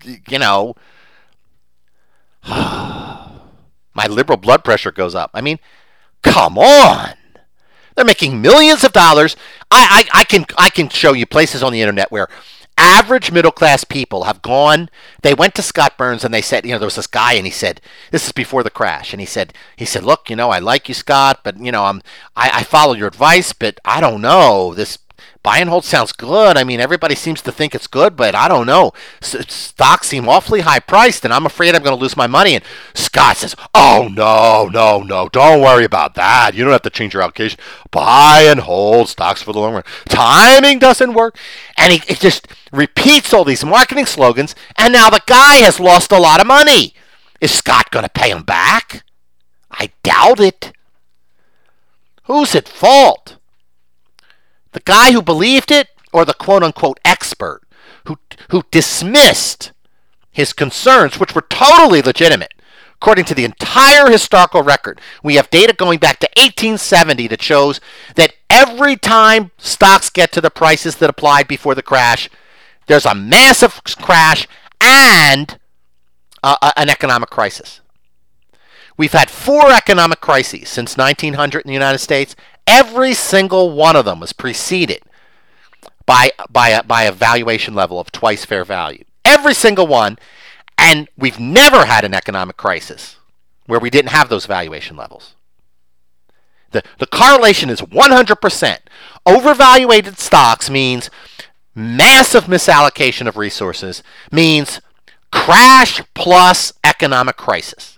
my liberal blood pressure goes up. I mean, come on. They're making millions of dollars. I can show you places on the internet where average middle class people have gone. They went to Scott Burns and they said, there was this guy, and he said, this is before the crash, and he said, look, I like you, Scott, but I follow your advice, but I don't know, this buy and hold sounds good. I mean, everybody seems to think it's good, but I don't know. Stocks seem awfully high priced, and I'm afraid I'm going to lose my money. And Scott says, oh, no, don't worry about that. You don't have to change your allocation. Buy and hold stocks for the long run. Timing doesn't work. And he just repeats all these marketing slogans, and now the guy has lost a lot of money. Is Scott going to pay him back? I doubt it. Who's at fault? The guy who believed it, or the quote-unquote expert who dismissed his concerns, which were totally legitimate? According to the entire historical record, we have data going back to 1870 that shows that every time stocks get to the prices that applied before the crash, there's a massive crash and an economic crisis. We've had 4 economic crises since 1900 in the United States. Every single one of them was preceded by a valuation level of twice fair value. Every single one. And we've never had an economic crisis where we didn't have those valuation levels. The correlation is 100%. Overvaluated stocks means massive misallocation of resources, means crash plus economic crisis.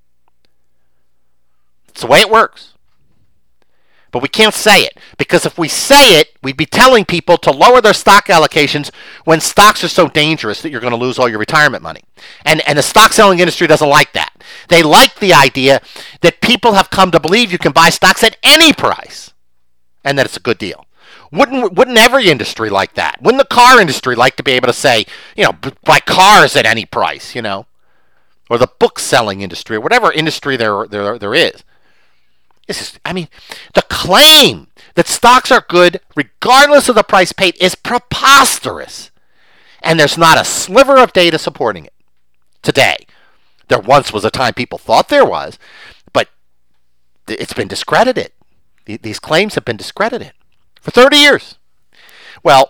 It's the way it works. But we can't say it, because if we say it, we'd be telling people to lower their stock allocations when stocks are so dangerous that you're going to lose all your retirement money. And the stock selling industry doesn't like that. They like the idea that people have come to believe you can buy stocks at any price and that it's a good deal. Wouldn't every industry like that? Wouldn't the car industry like to be able to say, buy cars at any price, or the book selling industry, or whatever industry there is? The claim that stocks are good regardless of the price paid is preposterous. And there's not a sliver of data supporting it today. There once was a time people thought there was, but it's been discredited. These claims have been discredited for 30 years. Well,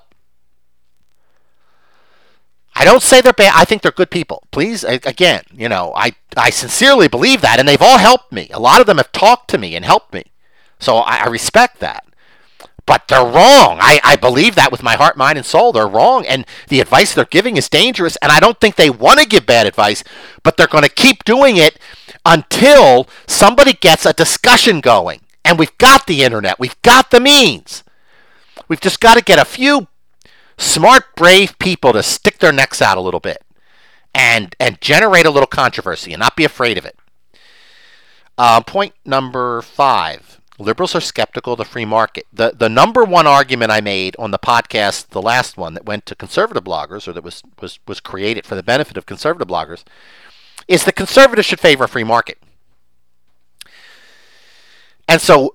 I don't say they're bad. I think they're good people. Please, again, I sincerely believe that, and they've all helped me. A lot of them have talked to me and helped me. So I respect that. But they're wrong. I believe that with my heart, mind, and soul. They're wrong, and the advice they're giving is dangerous, and I don't think they want to give bad advice, but they're going to keep doing it until somebody gets a discussion going. And we've got the internet. We've got the means. We've just got to get a few smart, brave people to stick their necks out a little bit and generate a little controversy and not be afraid of it. Point number 5. Liberals are skeptical of the free market. The number one argument I made on the podcast, the last one that went to conservative bloggers, or that was created for the benefit of conservative bloggers, is that conservatives should favor a free market. And so,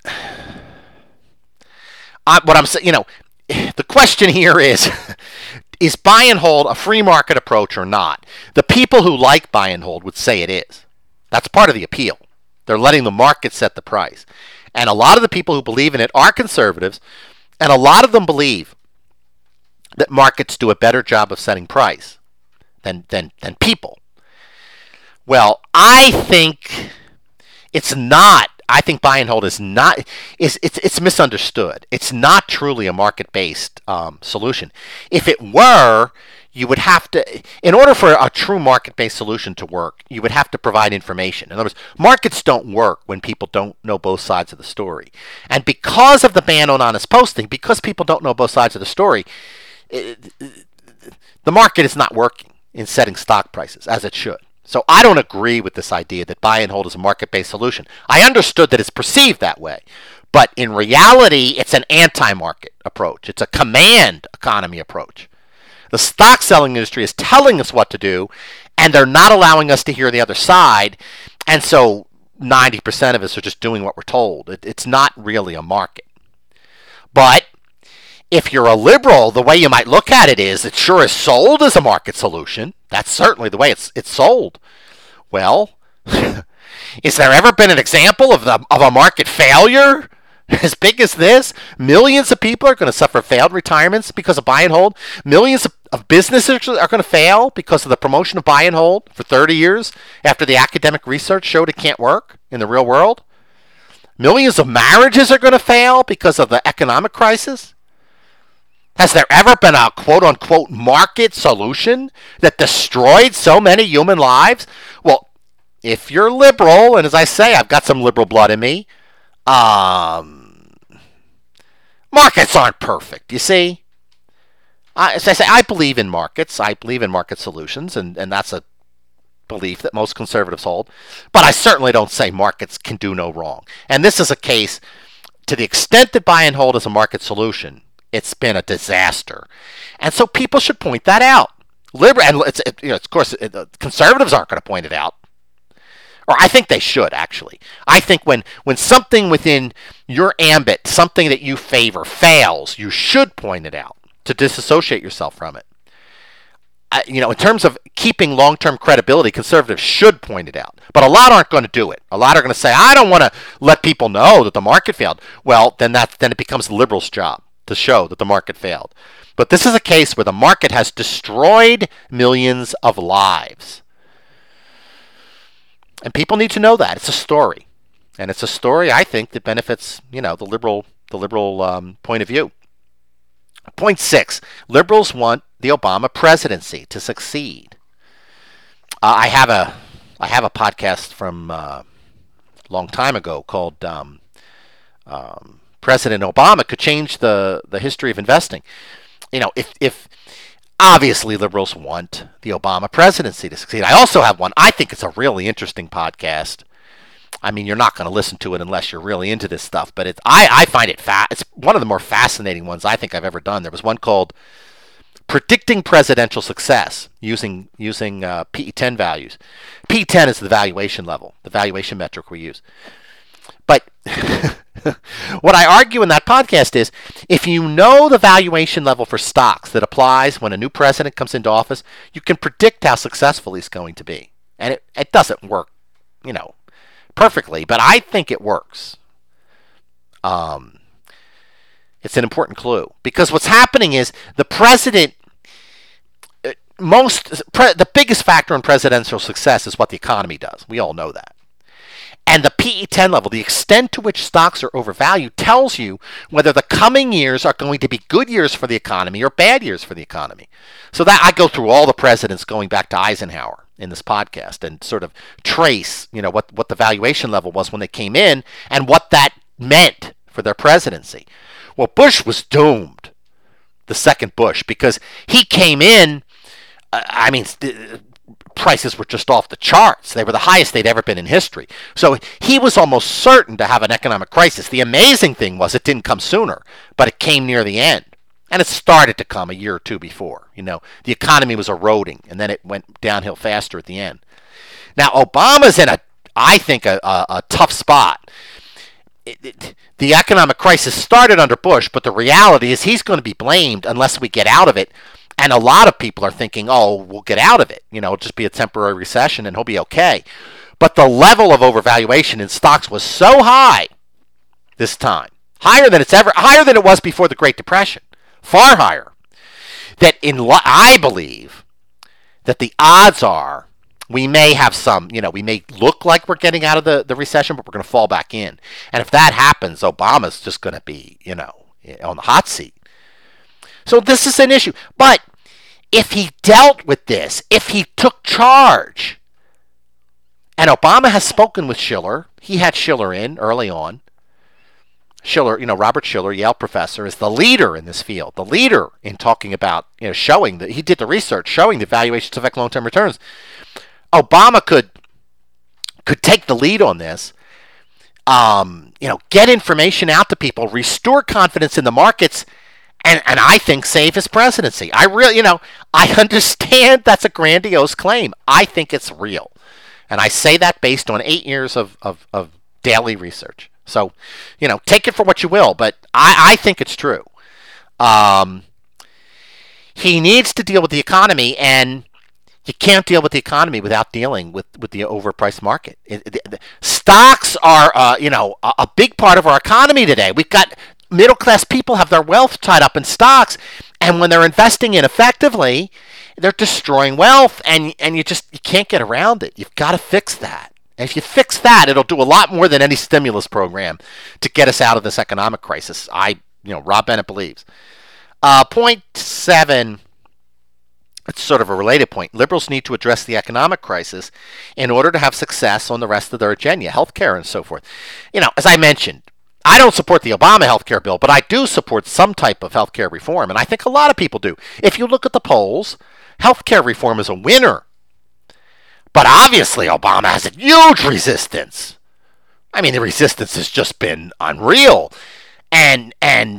what I'm saying, the question here is buy and hold a free market approach or not? The people who like buy and hold would say it is. That's part of the appeal. They're letting the market set the price. And a lot of the people who believe in it are conservatives, and a lot of them believe that markets do a better job of setting price than people. Well, I think it's not. I think buy and hold is not. It's misunderstood. It's not truly a market-based solution. If it were, you would have to, in order for a true market-based solution to work, you would have to provide information. In other words, markets don't work when people don't know both sides of the story. And because of the ban on honest posting, because people don't know both sides of the story, the market is not working in setting stock prices as it should. So I don't agree with this idea that buy and hold is a market-based solution. I understood that it's perceived that way. But in reality, it's an anti-market approach. It's a command economy approach. The stock selling industry is telling us what to do, and they're not allowing us to hear the other side. And so 90% of us are just doing what we're told. It's not really a market. But if you're a liberal, the way you might look at it is it sure is sold as a market solution. That's certainly the way it's sold. Well, is there ever been an example of a market failure as big as this? Millions of people are going to suffer failed retirements because of buy and hold. Millions of businesses are going to fail because of the promotion of buy and hold for 30 years after the academic research showed it can't work in the real world. Millions of marriages are going to fail because of the economic crisis. Has there ever been a quote-unquote market solution that destroyed so many human lives? Well, if you're liberal, and as I say, I've got some liberal blood in me, markets aren't perfect, you see? As I say, I believe in markets. I believe in market solutions, and that's a belief that most conservatives hold. But I certainly don't say markets can do no wrong. And this is a case, to the extent that buy and hold is a market solution, it's been a disaster. And so people should point that out. Of course, conservatives aren't going to point it out. Or I think they should, actually. I think when something within your ambit, something that you favor, fails, you should point it out to disassociate yourself from it. in terms of keeping long-term credibility, conservatives should point it out. But a lot aren't going to do it. A lot are going to say, I don't want to let people know that the market failed. Well, then it becomes the liberals' job to show that the market failed. But this is a case where the market has destroyed millions of lives. And people need to know that. It's a story. And it's a story, I think, that benefits, the liberal point of view. Point 6, liberals want the Obama presidency to succeed. I have a podcast from a long time ago called President Obama Could Change the History of Investing. If obviously liberals want the Obama presidency to succeed. I also have one. I think it's a really interesting podcast. I mean, you're not going to listen to it unless you're really into this stuff, but I find it it's one of the more fascinating ones I think I've ever done. There was one called Predicting Presidential Success using PE10 values. PE10 is the valuation level, the valuation metric we use. But what I argue in that podcast is, if you know the valuation level for stocks that applies when a new president comes into office, you can predict how successful he's going to be. And it doesn't work, perfectly, but I think it works. It's an important clue, because what's happening is the president, the biggest factor in presidential success is what the economy does. We all know that. And the PE10 level, the extent to which stocks are overvalued, tells you whether the coming years are going to be good years for the economy or bad years for the economy. So that I go through all the presidents going back to Eisenhower in this podcast and sort of trace, what the valuation level was when they came in and what that meant for their presidency. Well, Bush was doomed, the second Bush, because he came in, prices were just off the charts. They were the highest they'd ever been in history. So he was almost certain to have an economic crisis. The amazing thing was it didn't come sooner, but it came near the end. And it started to come a year or two before. The economy was eroding, and then it went downhill faster at the end. Now, Obama's in I think, a tough spot. The economic crisis started under Bush, but the reality is he's going to be blamed unless we get out of it. And a lot of people are thinking, we'll get out of it. It'll just be a temporary recession and he'll be okay. But the level of overvaluation in stocks was so high this time, higher than it was before the Great Depression, far higher, that I believe that the odds are we may have we may look like we're getting out of the recession, but we're going to fall back in. And if that happens, Obama's just going to be, on the hot seat. So this is an issue. But if he dealt with this, if he took charge, and Obama has spoken with Shiller, he had Shiller in early on. Shiller, Robert Shiller, Yale professor, is the leader in this field, the leader in talking about, showing that he did the research, showing that valuations affect long-term returns. Obama could take the lead on this, get information out to people, restore confidence in the markets, and I think save his presidency. I really, I understand that's a grandiose claim. I think it's real. And I say that based on 8 years of daily research. So, take it for what you will, but I think it's true. He needs to deal with the economy, and you can't deal with the economy without dealing with the overpriced market. Stocks are, a big part of our economy today. We've got middle-class people have their wealth tied up in stocks, and when they're investing ineffectively, they're destroying wealth, and you can't get around it. You've got to fix that. And if you fix that, it'll do a lot more than any stimulus program to get us out of this economic crisis. Rob Bennett believes. Point 7, it's sort of a related point. Liberals need to address the economic crisis in order to have success on the rest of their agenda, healthcare and so forth. As I mentioned, I don't support the Obama healthcare bill, but I do support some type of healthcare reform, and I think a lot of people do. If you look at the polls, healthcare reform is a winner. But obviously, Obama has a huge resistance. The resistance has just been unreal, and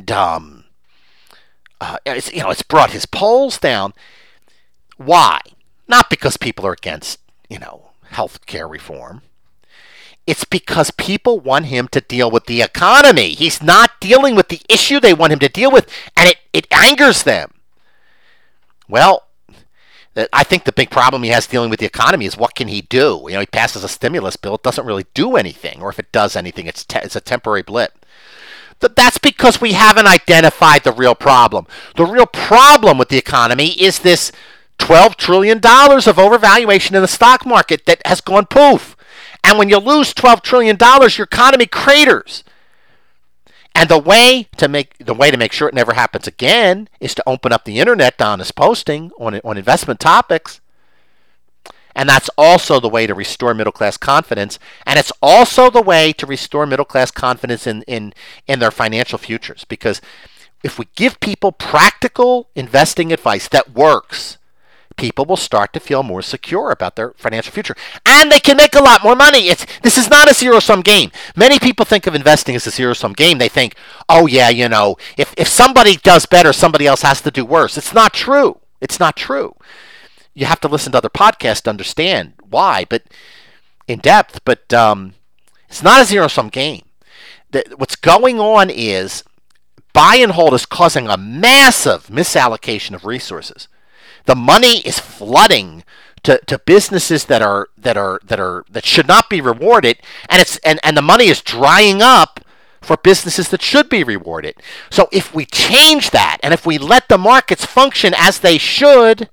it's brought his polls down. Why? Not because people are against healthcare reform. It's because people want him to deal with the economy. He's not dealing with the issue they want him to deal with, and it angers them. Well, I think the big problem he has dealing with the economy is what can he do? He passes a stimulus bill. It doesn't really do anything, or if it does anything, it's a temporary blip. That's because we haven't identified the real problem. The real problem with the economy is this $12 trillion of overvaluation in the stock market that has gone poof. And when you lose $12 trillion, your economy craters. And the way to make sure it never happens again is to open up the internet to honest posting on investment topics. And that's also the way to restore middle class confidence. And it's also the way to restore middle class confidence in their financial futures. Because if we give people practical investing advice that works, people will start to feel more secure about their financial future. And they can make a lot more money. This is not a zero-sum game. Many people think of investing as a zero-sum game. They think, oh yeah, if somebody does better, somebody else has to do worse. It's not true. It's not true. You have to listen to other podcasts to understand why, but in depth. But it's not a zero-sum game. What's going on is buy and hold is causing a massive misallocation of resources. The money is flooding to businesses that should not be rewarded, and the money is drying up for businesses that should be rewarded. So if we change that, and if we let the markets function as they should,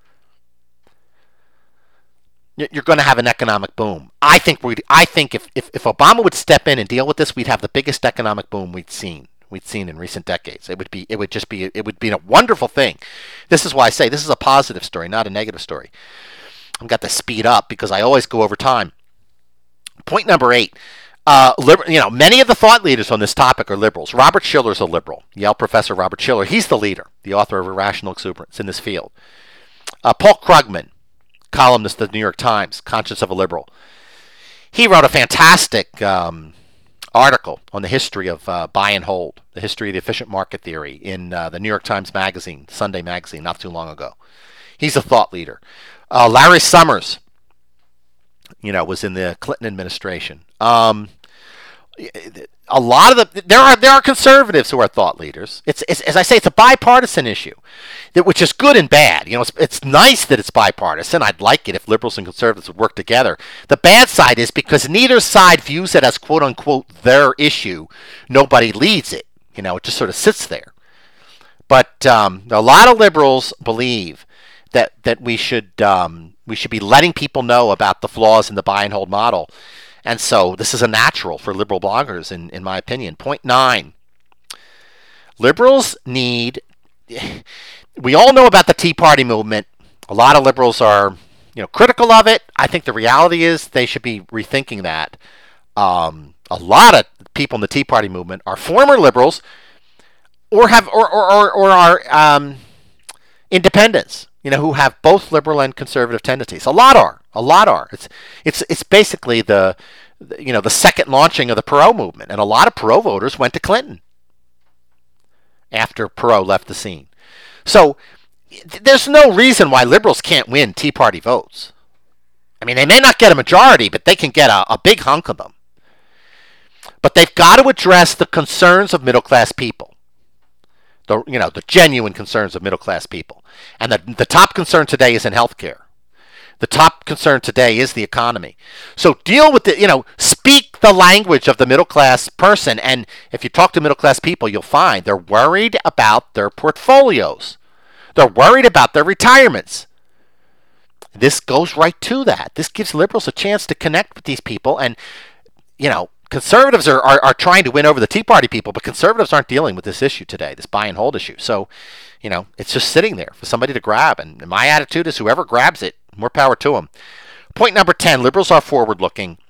you're going to have an economic boom. I think if Obama would step in and deal with this, we'd have the biggest economic boom we'd seen in recent decades. It would be a wonderful thing. This is why I say this is a positive story, not a negative story. I've got to speed up because I always go over time. Point number 8. Many of the thought leaders on this topic are liberals. Robert Shiller's a liberal. Yale professor Robert Shiller. He's the leader, the author of Irrational Exuberance in this field. Paul Krugman, columnist of the New York Times, conscience of a liberal. He wrote a fantastic article on the history of buy and hold, the history of the efficient market theory in the New York Times Magazine, Sunday Magazine, not too long ago. He's a thought leader. Larry Summers, was in the Clinton administration. A lot of there are conservatives who are thought leaders. It's as I say, it's a bipartisan issue, which is good and bad. It's nice that it's bipartisan. I'd like it if liberals and conservatives would work together. The bad side is because neither side views it as quote unquote their issue. Nobody leads it. It just sort of sits there. But a lot of liberals believe that we should be letting people know about the flaws in the buy and hold model. And so this is a natural for liberal bloggers, in my opinion. Point 9. Liberals need... We all know about the Tea Party movement. A lot of liberals are critical of it. I think the reality is they should be rethinking that. A lot of people in the Tea Party movement are former liberals or are independents, who have both liberal and conservative tendencies. A lot are. It's basically the second launching of the Perot movement, and a lot of Perot voters went to Clinton after Perot left the scene. So there's no reason why liberals can't win Tea Party votes. I mean, they may not get a majority, but they can get a big hunk of them. But they've got to address the concerns of middle class people. The genuine concerns of middle class people. And the top concern today is in healthcare. The top concern today is the economy. So deal with speak the language of the middle class person. And if you talk to middle class people, you'll find they're worried about their portfolios. They're worried about their retirements. This goes right to that. This gives liberals a chance to connect with these people. And, conservatives are trying to win over the Tea Party people, but conservatives aren't dealing with this issue today, this buy and hold issue. So, it's just sitting there for somebody to grab. And my attitude is whoever grabs it, more power to them. Point number 10, liberals are forward-looking.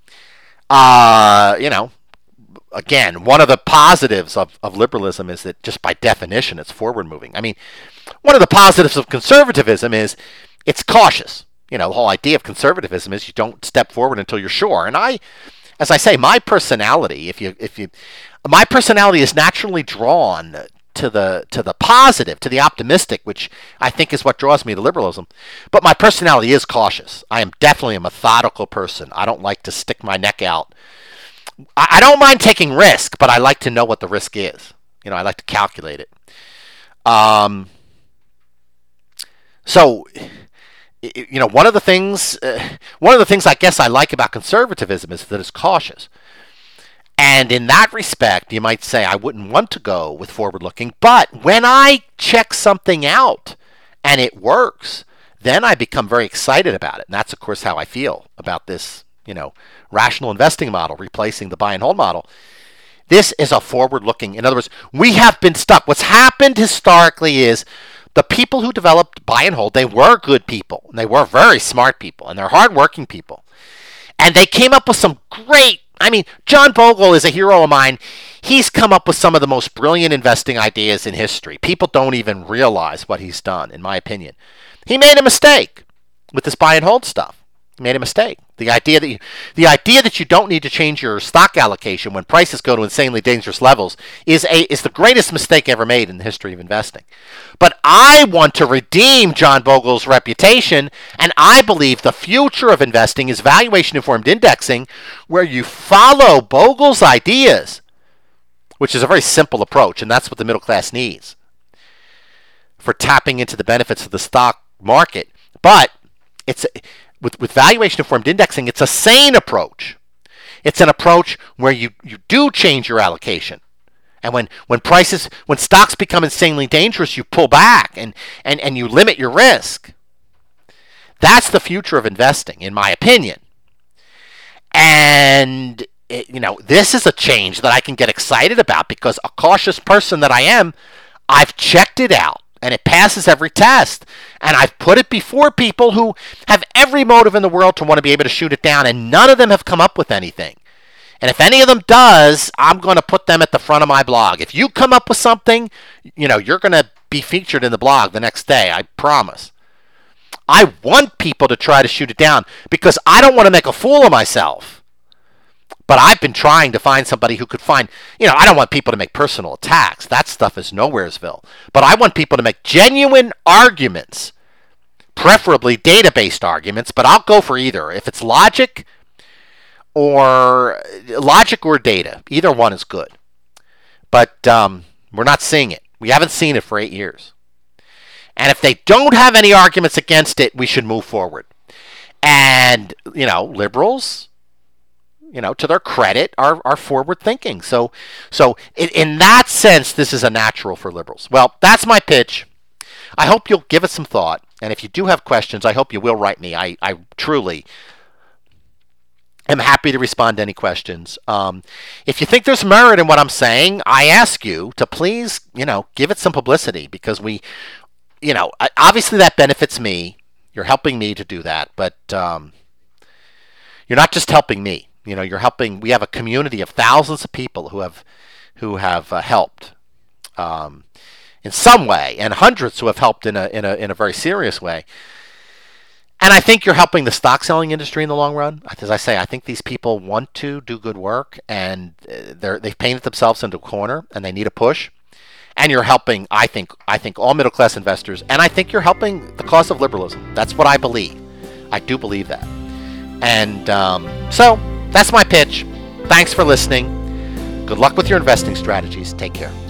Again, one of the positives of liberalism is that just by definition, it's forward-moving. I mean, one of the positives of conservatism is it's cautious. The whole idea of conservatism is you don't step forward until you're sure. And as I say, my personality, my personality is naturally drawn to the positive, to the optimistic, which I think is what draws me to liberalism. But my personality is cautious. I am definitely a methodical person. I don't like to stick my neck out. I don't mind taking risk, but I like to know what the risk is. I like to calculate it. So one of the things I guess I like about conservatism is that it's cautious. And in that respect, you might say I wouldn't want to go with forward looking, but when I check something out and it works, then I become very excited about it. And that's, of course, how I feel about this, rational investing model replacing the buy and hold model. This is a forward looking. In other words, we have been stuck. What's happened historically is the people who developed buy and hold, they were good people. And they were very smart people. And they're hardworking people. And they came up with some great, John Bogle is a hero of mine. He's come up with some of the most brilliant investing ideas in history. People don't even realize what he's done, in my opinion. He made a mistake with this buy and hold stuff. He made a mistake. The idea that you don't need to change your stock allocation when prices go to insanely dangerous levels is the greatest mistake ever made in the history of investing. But I want to redeem John Bogle's reputation, and I believe the future of investing is valuation-informed indexing, where you follow Bogle's ideas, which is a very simple approach, and that's what the middle class needs for tapping into the benefits of the stock market. But with valuation-informed indexing, it's a sane approach. It's an approach where you do change your allocation. And when stocks become insanely dangerous, you pull back and you limit your risk. That's the future of investing, in my opinion. And this is a change that I can get excited about because a cautious person that I am, I've checked it out. And it passes every test. And I've put it before people who have every motive in the world to want to be able to shoot it down, and none of them have come up with anything. And if any of them does, I'm going to put them at the front of my blog. If you come up with something, you're going to be featured in the blog the next day, I promise. I want people to try to shoot it down because I don't want to make a fool of myself. But I've been trying to find somebody who could find, I don't want people to make personal attacks. That stuff is nowheresville. But I want people to make genuine arguments, preferably data-based arguments, but I'll go for either. If it's logic or data, either one is good. But we're not seeing it. We haven't seen it for 8 years. And if they don't have any arguments against it, we should move forward. And, liberals, to their credit, are forward thinking. So in that sense, this is a natural for liberals. Well, that's my pitch. I hope you'll give it some thought. And if you do have questions, I hope you will write me. I truly am happy to respond to any questions. If you think there's merit in what I'm saying, I ask you to please, give it some publicity because obviously that benefits me. You're helping me to do that, but you're not just helping me. You're helping. We have a community of thousands of people who have helped in some way, and hundreds who have helped in a very serious way. And I think you're helping the stock selling industry in the long run. As I say, I think these people want to do good work, and they've painted themselves into a corner, and they need a push. And you're helping, I think all middle class investors, and I think you're helping the cause of liberalism. That's what I believe. I do believe that. And so that's my pitch. Thanks for listening. Good luck with your investing strategies. Take care.